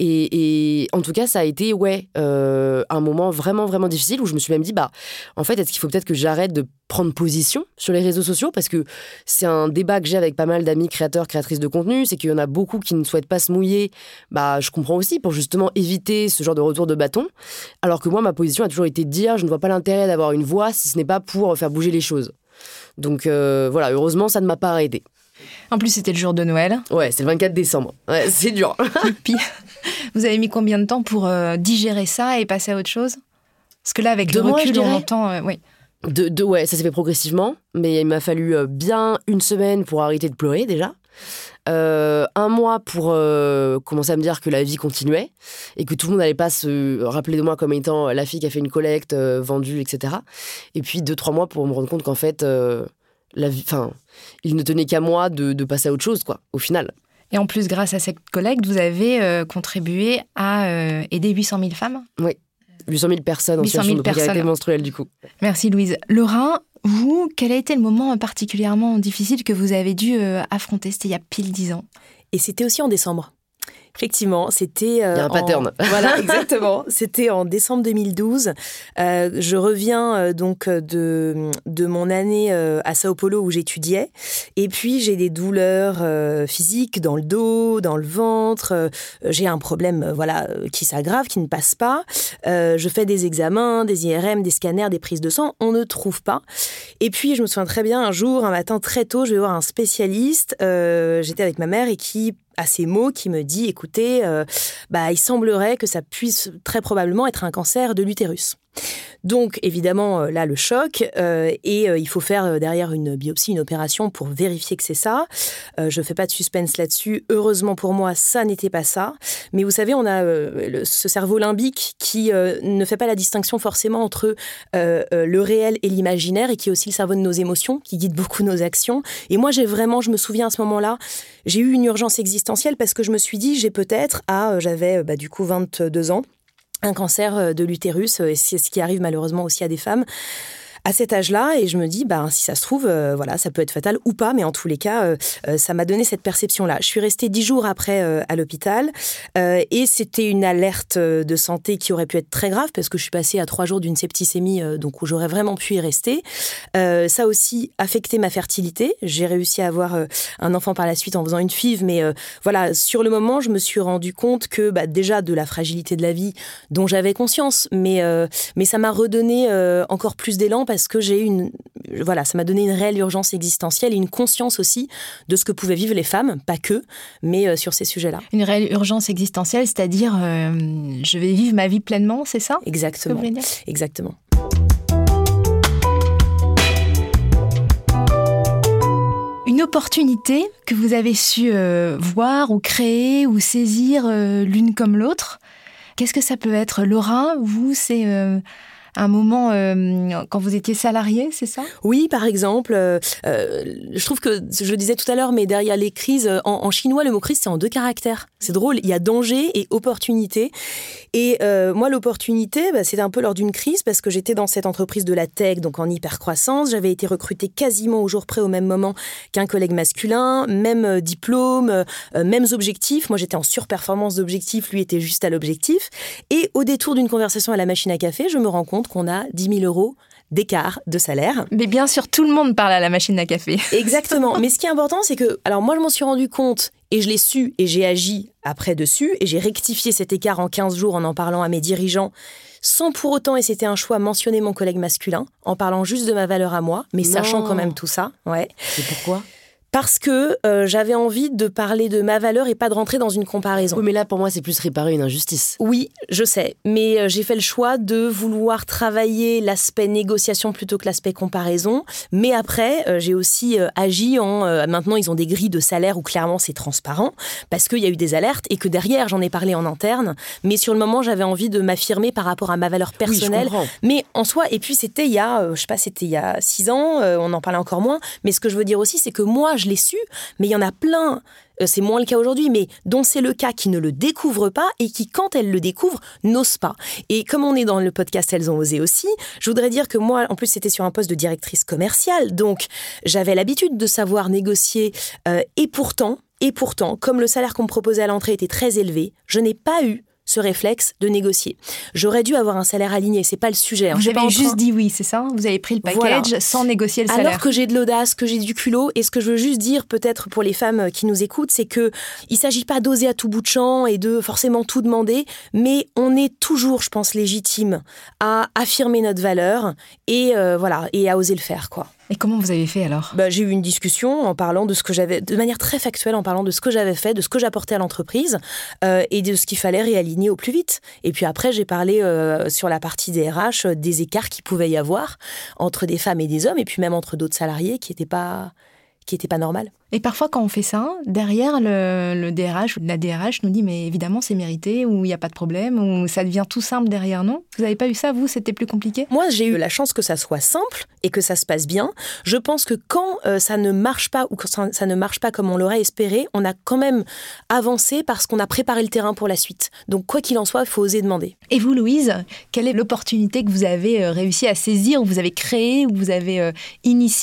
Et, et en tout cas, ça a été, ouais, euh, un moment vraiment, vraiment difficile où je me suis même dit, bah, en fait, est-ce qu'il faut peut-être que j'arrête de prendre position sur les réseaux sociaux? Parce que c'est un débat que j'ai avec pas mal d'amis créateurs, créatrices de contenu, c'est qu'il y en a beaucoup qui ne souhaitent pas se mouiller. Bah, je comprends aussi, pour justement éviter ce genre de retour de bâton. Alors que moi, ma position a toujours été de dire, je ne vois pas l'intérêt d'avoir une voix si ce n'est pas pour faire bouger les choses. Donc euh, voilà, heureusement, ça ne m'a pas arrêté. En plus, c'était le jour de Noël. Ouais, c'est le vingt-quatre décembre. Ouais, c'est dur. Et puis, vous avez mis combien de temps pour euh, digérer ça et passer à autre chose? Parce que là, avec Deux le mois, recul, je on dirais. entend... Euh, oui. De, de, ouais, ça s'est fait progressivement, mais il m'a fallu euh, bien une semaine pour arrêter de pleurer déjà. Euh, un mois pour euh, commencer à me dire que la vie continuait et que tout le monde n'allait pas se rappeler de moi comme étant la fille qui a fait une collecte, euh, vendue, et cetera. Et puis deux, trois mois pour me rendre compte qu'en fait, euh, la vie, enfin, il ne tenait qu'à moi de, de passer à autre chose, quoi, au final. Et en plus, grâce à cette collecte, vous avez euh, contribué à euh, aider huit cent mille femmes. Oui, huit cent mille personnes en situation de précarité menstruelle, du coup. Merci Louise. Laura, vous, quel a été le moment particulièrement difficile que vous avez dû euh, affronter? C'était il y a pile dix ans. Et c'était aussi en décembre. Effectivement, c'était... Euh, Il y a un pattern. En... Voilà, exactement. C'était en décembre deux mille douze. Euh, je reviens euh, donc de, de mon année euh, à Sao Paulo où j'étudiais. Et puis, j'ai des douleurs euh, physiques dans le dos, dans le ventre. Euh, j'ai un problème euh, voilà, qui s'aggrave, qui ne passe pas. Euh, je fais des examens, des I R M, des scanners, des prises de sang. On ne trouve pas. Et puis, je me souviens très bien, un jour, un matin très tôt, je vais voir un spécialiste. Euh, j'étais avec ma mère et qui... à ces mots qui me dit, écoutez, euh, bah, il semblerait que ça puisse très probablement être un cancer de l'utérus. Donc, évidemment, là, le choc, euh, et euh, il faut faire euh, derrière une biopsie, une opération pour vérifier que c'est ça. Euh, je ne fais pas de suspense là-dessus. Heureusement pour moi, ça n'était pas ça. Mais vous savez, on a euh, le, ce cerveau limbique qui euh, ne fait pas la distinction forcément entre euh, euh, le réel et l'imaginaire, et qui est aussi le cerveau de nos émotions, qui guide beaucoup nos actions. Et moi, j'ai vraiment, je me souviens à ce moment-là, j'ai eu une urgence existentielle parce que je me suis dit, j'ai peut-être, à, j'avais bah, du coup vingt-deux ans, un cancer de l'utérus, et c'est ce qui arrive malheureusement aussi à des femmes à cet âge-là, et je me dis, bah, si ça se trouve, euh, voilà, ça peut être fatal ou pas, mais en tous les cas, euh, euh, ça m'a donné cette perception-là. Je suis restée dix jours après euh, à l'hôpital, euh, et c'était une alerte de santé qui aurait pu être très grave, parce que je suis passée à trois jours d'une septicémie, euh, donc où j'aurais vraiment pu y rester. Euh, ça a aussi affecté ma fertilité. J'ai réussi à avoir euh, un enfant par la suite en faisant une F I V, mais euh, voilà, sur le moment, je me suis rendu compte que, bah, déjà, de la fragilité de la vie dont j'avais conscience, mais, euh, mais ça m'a redonné euh, encore plus d'élan, parce que j'ai eu une, voilà, ça m'a donné une réelle urgence existentielle et une conscience aussi de ce que pouvaient vivre les femmes, pas que, mais euh, sur ces sujets-là. Une réelle urgence existentielle, c'est-à-dire euh, je vais vivre ma vie pleinement, c'est ça ? Exactement. Exactement. Une opportunité que vous avez su euh, voir ou créer ou saisir euh, l'une comme l'autre, qu'est-ce que ça peut être ? Laura, vous, c'est... Euh un moment euh, quand vous étiez salarié, c'est ça ? Oui, par exemple. Euh, euh, je trouve que, je le disais tout à l'heure, mais derrière les crises, en, en chinois, le mot crise, c'est en deux caractères. C'est drôle, il y a danger et opportunité. Et euh, moi, l'opportunité, bah, c'était un peu lors d'une crise, parce que j'étais dans cette entreprise de la tech, donc en hyper-croissance. J'avais été recrutée quasiment au jour près au même moment qu'un collègue masculin, même euh, diplôme, euh, mêmes objectifs. Moi, j'étais en surperformance d'objectifs, lui était juste à l'objectif. Et au détour d'une conversation à la machine à café, je me rends compte qu'on a dix mille euros d'écart de salaire. Mais bien sûr, tout le monde parle à la machine à café. Exactement. Mais ce qui est important, c'est que, alors moi, je m'en suis rendu compte et je l'ai su et j'ai agi après dessus et j'ai rectifié cet écart en quinze jours en en parlant à mes dirigeants sans pour autant, et c'était un choix, mentionner mon collègue masculin, en parlant juste de ma valeur à moi, mais non. Sachant quand même tout ça. Ouais. Et pourquoi ? Parce que euh, j'avais envie de parler de ma valeur et pas de rentrer dans une comparaison. Oui, mais là, pour moi, c'est plus réparer une injustice. Oui, je sais. Mais euh, j'ai fait le choix de vouloir travailler l'aspect négociation plutôt que l'aspect comparaison. Mais après, euh, j'ai aussi euh, agi en... Euh, maintenant, ils ont des grilles de salaire où clairement, c'est transparent. Parce qu'il y a eu des alertes et que derrière, j'en ai parlé en interne. Mais sur le moment, j'avais envie de m'affirmer par rapport à ma valeur personnelle. Oui, je comprends. Mais en soi, et puis c'était il y a... Euh, je sais pas, c'était il y a six ans. Euh, on en parlait encore moins. Mais ce que je veux dire aussi, c'est que moi, je l'ai su, mais il y en a plein, euh, c'est moins le cas aujourd'hui, mais dont c'est le cas qui ne le découvrent pas et qui, quand elles le découvrent, n'osent pas. Et comme on est dans le podcast Elles ont osé aussi, je voudrais dire que moi, en plus, c'était sur un poste de directrice commerciale, donc j'avais l'habitude de savoir négocier, euh, et pourtant, et pourtant, comme le salaire qu'on me proposait à l'entrée était très élevé, je n'ai pas eu ce réflexe de négocier. J'aurais dû avoir un salaire aligné, c'est pas le sujet. Vous avez juste train... dit oui, c'est ça ? Vous avez pris le package voilà. Sans négocier le salaire. Alors que j'ai de l'audace, que j'ai du culot, et ce que je veux juste dire peut-être pour les femmes qui nous écoutent, c'est que il s'agit pas d'oser à tout bout de champ et de forcément tout demander, mais on est toujours, je pense, légitime à affirmer notre valeur et euh, voilà, et à oser le faire, quoi. Et comment vous avez fait alors ? Bah, j'ai eu une discussion en parlant de ce que j'avais, de manière très factuelle, en parlant de ce que j'avais fait, de ce que j'apportais à l'entreprise euh, et de ce qu'il fallait réaligner au plus vite. Et puis après, j'ai parlé euh, sur la partie des R H, euh, des écarts qu'il pouvait y avoir entre des femmes et des hommes, et puis même entre d'autres salariés qui n'étaient pas, qui étaient pas normales. Et parfois, quand on fait ça, derrière, le, le D R H ou la D R H nous dit « mais évidemment, c'est mérité » ou « il n'y a pas de problème » ou « ça devient tout simple derrière ». Non ? Vous n'avez pas eu ça, vous ? C'était plus compliqué ? Moi, j'ai eu la chance que ça soit simple et que ça se passe bien. Je pense que quand euh, ça ne marche pas ou quand ça, ça ne marche pas comme on l'aurait espéré, on a quand même avancé parce qu'on a préparé le terrain pour la suite. Donc, quoi qu'il en soit, il faut oser demander. Et vous, Louise, quelle est l'opportunité que vous avez réussi à saisir, ou vous avez créée, ou vous avez euh, initiée ?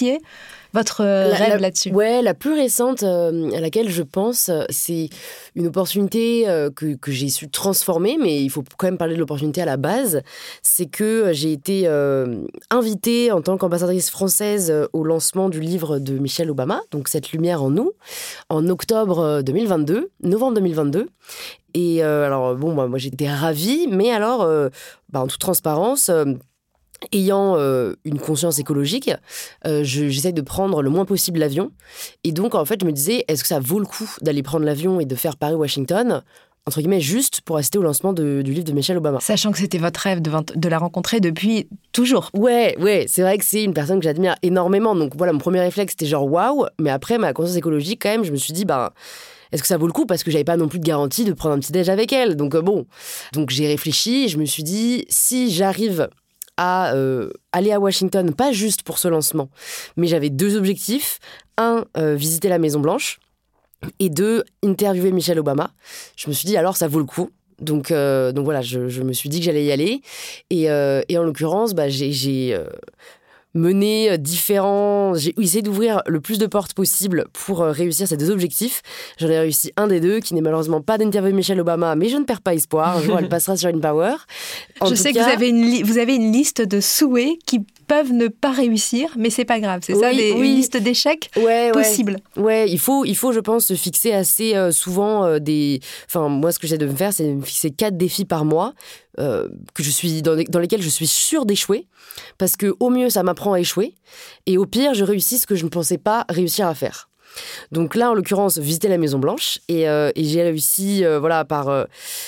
votre euh, la, rêve la, là-dessus? Ouais, la plus récente euh, à laquelle je pense, c'est une opportunité euh, que, que j'ai su transformer, mais il faut quand même parler de l'opportunité à la base. C'est que j'ai été euh, invitée en tant qu'ambassadrice française au lancement du livre de Michelle Obama, donc Cette lumière en nous, en octobre deux mille vingt-deux, novembre deux mille vingt-deux. Et euh, alors, bon, bah, moi j'étais ravie, mais alors, euh, bah, en toute transparence, euh, ayant euh, une conscience écologique, euh, je, j'essaie de prendre le moins possible l'avion. Et donc, en fait, je me disais, est-ce que ça vaut le coup d'aller prendre l'avion et de faire Paris-Washington, entre guillemets, juste pour assister au lancement de, du livre de Michelle Obama? Sachant que c'était votre rêve de, de la rencontrer depuis toujours. Ouais, ouais, c'est vrai que c'est une personne que j'admire énormément. Donc voilà, mon premier réflexe, c'était genre waouh. Mais après, ma conscience écologique, quand même, je me suis dit, bah... est-ce que ça vaut le coup? Parce que j'avais pas non plus de garantie de prendre un petit déj avec elle. Donc euh, bon, donc j'ai réfléchi et je me suis dit, si j'arrive à euh, aller à Washington, pas juste pour ce lancement, mais j'avais deux objectifs. Un, euh, visiter la Maison-Blanche. Et deux, interviewer Michelle Obama. Je me suis dit, alors ça vaut le coup. Donc, euh, donc voilà, je, je me suis dit que j'allais y aller. Et, euh, et en l'occurrence, bah, j'ai... j'ai euh, mener différents... J'ai essayé d'ouvrir le plus de portes possible pour réussir ces deux objectifs. J'en ai réussi un des deux, qui n'est malheureusement pas d'interviewer Michelle Obama, mais je ne perds pas espoir. Un jour, elle passera sur InPower. En je sais cas... que vous avez, une li- vous avez une liste de souhaits qui peuvent ne pas réussir, mais c'est pas grave. C'est oui, ça, des, oui. une liste d'échecs ouais, possibles. Ouais, ouais il, faut, il faut, je pense, se fixer assez euh, souvent euh, des... Enfin, moi, ce que j'essaie de me faire, c'est de me fixer quatre défis par mois euh, que je suis, dans, les, dans lesquels je suis sûre d'échouer. Parce que au mieux, ça m'apprend à échouer. Et au pire, je réussis ce que je ne pensais pas réussir à faire. Donc là, en l'occurrence, visiter la Maison-Blanche. Et, euh, et j'ai réussi, euh, voilà, par... Euh,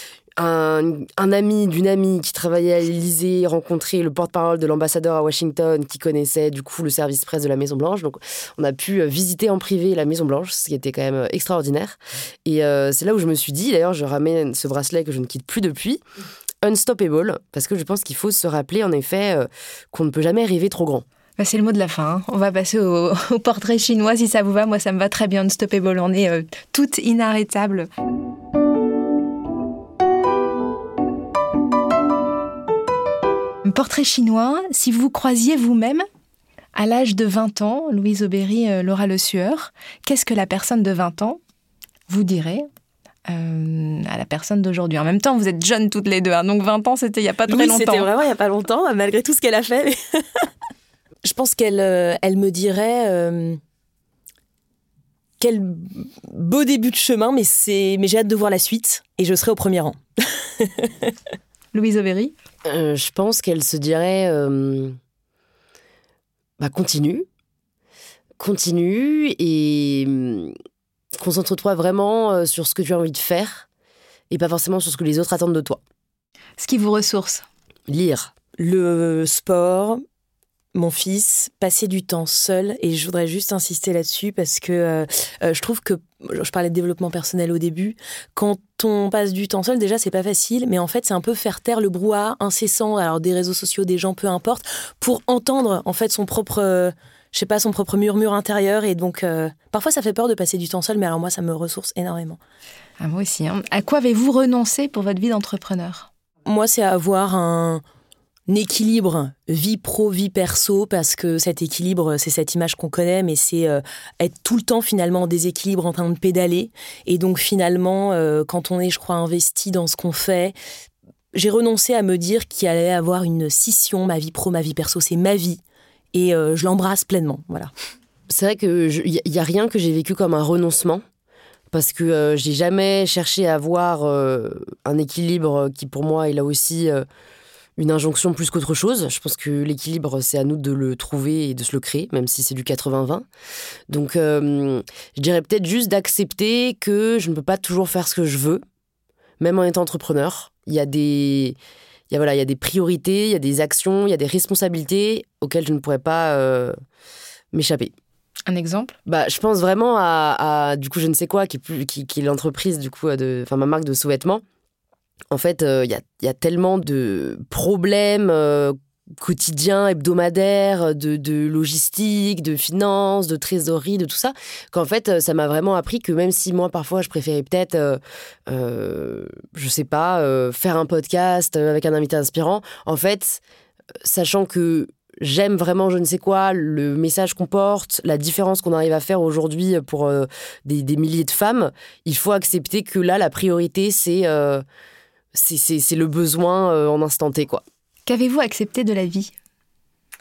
Un, un ami d'une amie qui travaillait à l'Élysée, rencontrer le porte-parole de l'ambassadeur à Washington qui connaissait du coup le service presse de la Maison-Blanche. Donc on a pu visiter en privé la Maison-Blanche, ce qui était quand même extraordinaire. Et euh, c'est là où je me suis dit, d'ailleurs je ramène ce bracelet que je ne quitte plus depuis, Unstoppable, parce que je pense qu'il faut se rappeler en effet euh, qu'on ne peut jamais rêver trop grand. Bah, c'est le mot de la fin. Hein. On va passer au, au portrait chinois si ça vous va. Moi ça me va très bien, Unstoppable. On est euh, toutes inarrêtables. Portrait chinois, si vous croisiez vous-même, à l'âge de vingt ans, Louise Aubéry, euh, Laura Le Sueur, qu'est-ce que la personne de vingt ans vous dirait euh, à la personne d'aujourd'hui? En même temps, vous êtes jeunes toutes les deux, hein, donc vingt ans, c'était il n'y a pas très oui, longtemps. C'était vraiment il n'y a pas longtemps, malgré tout ce qu'elle a fait. Je pense qu'elle euh, elle me dirait... Euh, quel beau début de chemin, mais, c'est, mais j'ai hâte de voir la suite, et je serai au premier rang. Louise Aubéry? Euh, je pense qu'elle se dirait euh, bah continue, continue et euh, concentre-toi vraiment sur ce que tu as envie de faire et pas forcément sur ce que les autres attendent de toi. Ce qui vous ressource? Lire. Le sport, mon fils, passer du temps seul, et je voudrais juste insister là-dessus parce que euh, euh, je trouve que, je parlais de développement personnel au début, quand on passe du temps seul, déjà c'est pas facile, mais en fait c'est un peu faire taire le brouhaha incessant, alors des réseaux sociaux, des gens, peu importe, pour entendre en fait son propre, euh, je sais pas, son propre murmure intérieur, et donc euh, parfois ça fait peur de passer du temps seul, mais alors moi ça me ressource énormément. Ah, moi aussi. Hein. À quoi avez-vous renoncé pour votre vie d'entrepreneur? Moi c'est avoir un... un équilibre vie pro, vie perso, parce que cet équilibre, c'est cette image qu'on connaît, mais c'est euh, être tout le temps finalement en déséquilibre, en train de pédaler. Et donc finalement, euh, quand on est, je crois, investi dans ce qu'on fait, j'ai renoncé à me dire qu'il allait avoir une scission, ma vie pro, ma vie perso, c'est ma vie. Et euh, je l'embrasse pleinement, voilà. C'est vrai qu'il n'y a rien que j'ai vécu comme un renoncement, parce que euh, j'ai jamais cherché à avoir euh, un équilibre qui pour moi est là aussi... Euh, une injonction plus qu'autre chose. Je pense que l'équilibre, c'est à nous de le trouver et de se le créer, même si c'est du quatre-vingts vingt. Donc, euh, je dirais peut-être juste d'accepter que je ne peux pas toujours faire ce que je veux, même en étant entrepreneur. Il y a des, il y a, voilà, il y a des priorités, il y a des actions, il y a des responsabilités auxquelles je ne pourrais pas euh, m'échapper. Un exemple? Bah, je pense vraiment à, à, du coup, je ne sais quoi, qui est, plus, qui, qui est l'entreprise, du coup, de, enfin, ma marque de sous-vêtements. En fait, il euh, y, a, y a tellement de problèmes euh, quotidiens, hebdomadaires, de, de logistique, de finances, de trésorerie, de tout ça, qu'en fait, ça m'a vraiment appris que même si moi, parfois, je préférais peut-être, euh, euh, je sais pas, euh, faire un podcast avec un invité inspirant, en fait, sachant que j'aime vraiment je ne sais quoi, le message qu'on porte, la différence qu'on arrive à faire aujourd'hui pour euh, des, des milliers de femmes, il faut accepter que là, la priorité, c'est, euh, c'est, c'est, c'est le besoin euh, en instant T, quoi. Qu'avez-vous accepté de la vie, Laura ?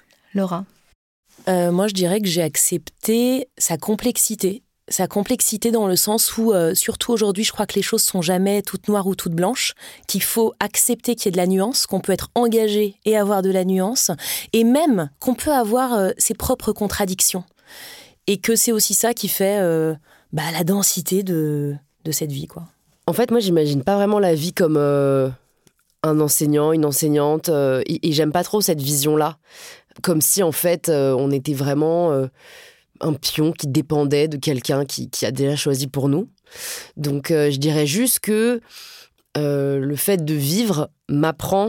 euh, Moi, je dirais que j'ai accepté sa complexité. Sa complexité dans le sens où, euh, surtout aujourd'hui, je crois que les choses sont jamais toutes noires ou toutes blanches, qu'il faut accepter qu'il y ait de la nuance, qu'on peut être engagé et avoir de la nuance, et même qu'on peut avoir euh, ses propres contradictions. Et que c'est aussi ça qui fait euh, bah, la densité de, de cette vie, quoi. En fait, moi, j'imagine pas vraiment la vie comme euh, un enseignant, une enseignante, euh, et, et j'aime pas trop cette vision-là. Comme si, en fait, euh, on était vraiment... Euh, un pion qui dépendait de quelqu'un qui, qui a déjà choisi pour nous. Donc, euh, je dirais juste que euh, le fait de vivre m'apprend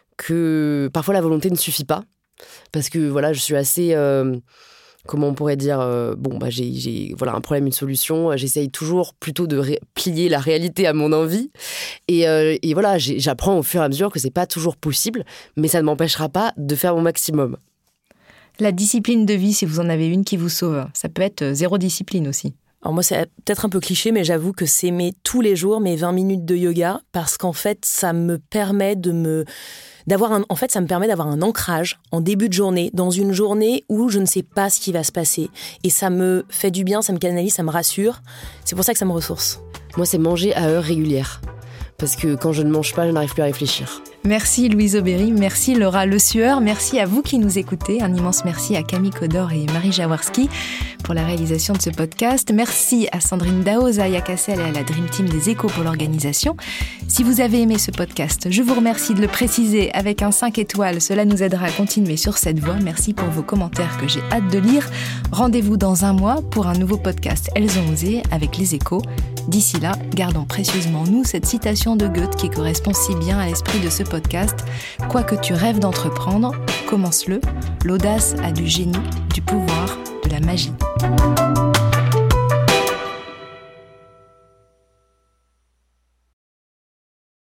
que parfois la volonté ne suffit pas. Parce que, voilà, je suis assez... Euh, comment on pourrait dire euh, bon, bah, j'ai, j'ai voilà, un problème, une solution. J'essaye toujours plutôt de ré- plier la réalité à mon envie. Et, euh, et voilà, j'ai, j'apprends au fur et à mesure que c'est pas toujours possible, mais ça ne m'empêchera pas de faire mon maximum. La discipline de vie, si vous en avez une qui vous sauve, ça peut être zéro discipline aussi. Alors moi, c'est peut-être un peu cliché, mais j'avoue que c'est mes, tous les jours mes vingt minutes de yoga, parce qu'en fait, ça me permet de me... d'avoir un, en fait, ça me permet d'avoir un ancrage en début de journée, dans une journée où je ne sais pas ce qui va se passer. Et ça me fait du bien, ça me canalise, ça me rassure. C'est pour ça que ça me ressource. Moi, c'est manger à heure régulière. Parce que quand je ne mange pas, je n'arrive plus à réfléchir. Merci Louise Aubéry, merci Laura Le Sueur, merci à vous qui nous écoutez. Un immense merci à Camille Codor et Marie Jaworski pour la réalisation de ce podcast. Merci à Sandrine Dao, Zaya Cassel et à la Dream Team des Échos pour l'organisation. Si vous avez aimé ce podcast, je vous remercie de le préciser avec un cinq étoiles. Cela nous aidera à continuer sur cette voie. Merci pour vos commentaires que j'ai hâte de lire. Rendez-vous dans un mois pour un nouveau podcast Elles ont osé avec les Échos. D'ici là, gardons précieusement nous cette citation de Goethe qui correspond si bien à l'esprit de ce podcast. Quoi que tu rêves d'entreprendre, commence-le. L'audace a du génie, du pouvoir, de la magie.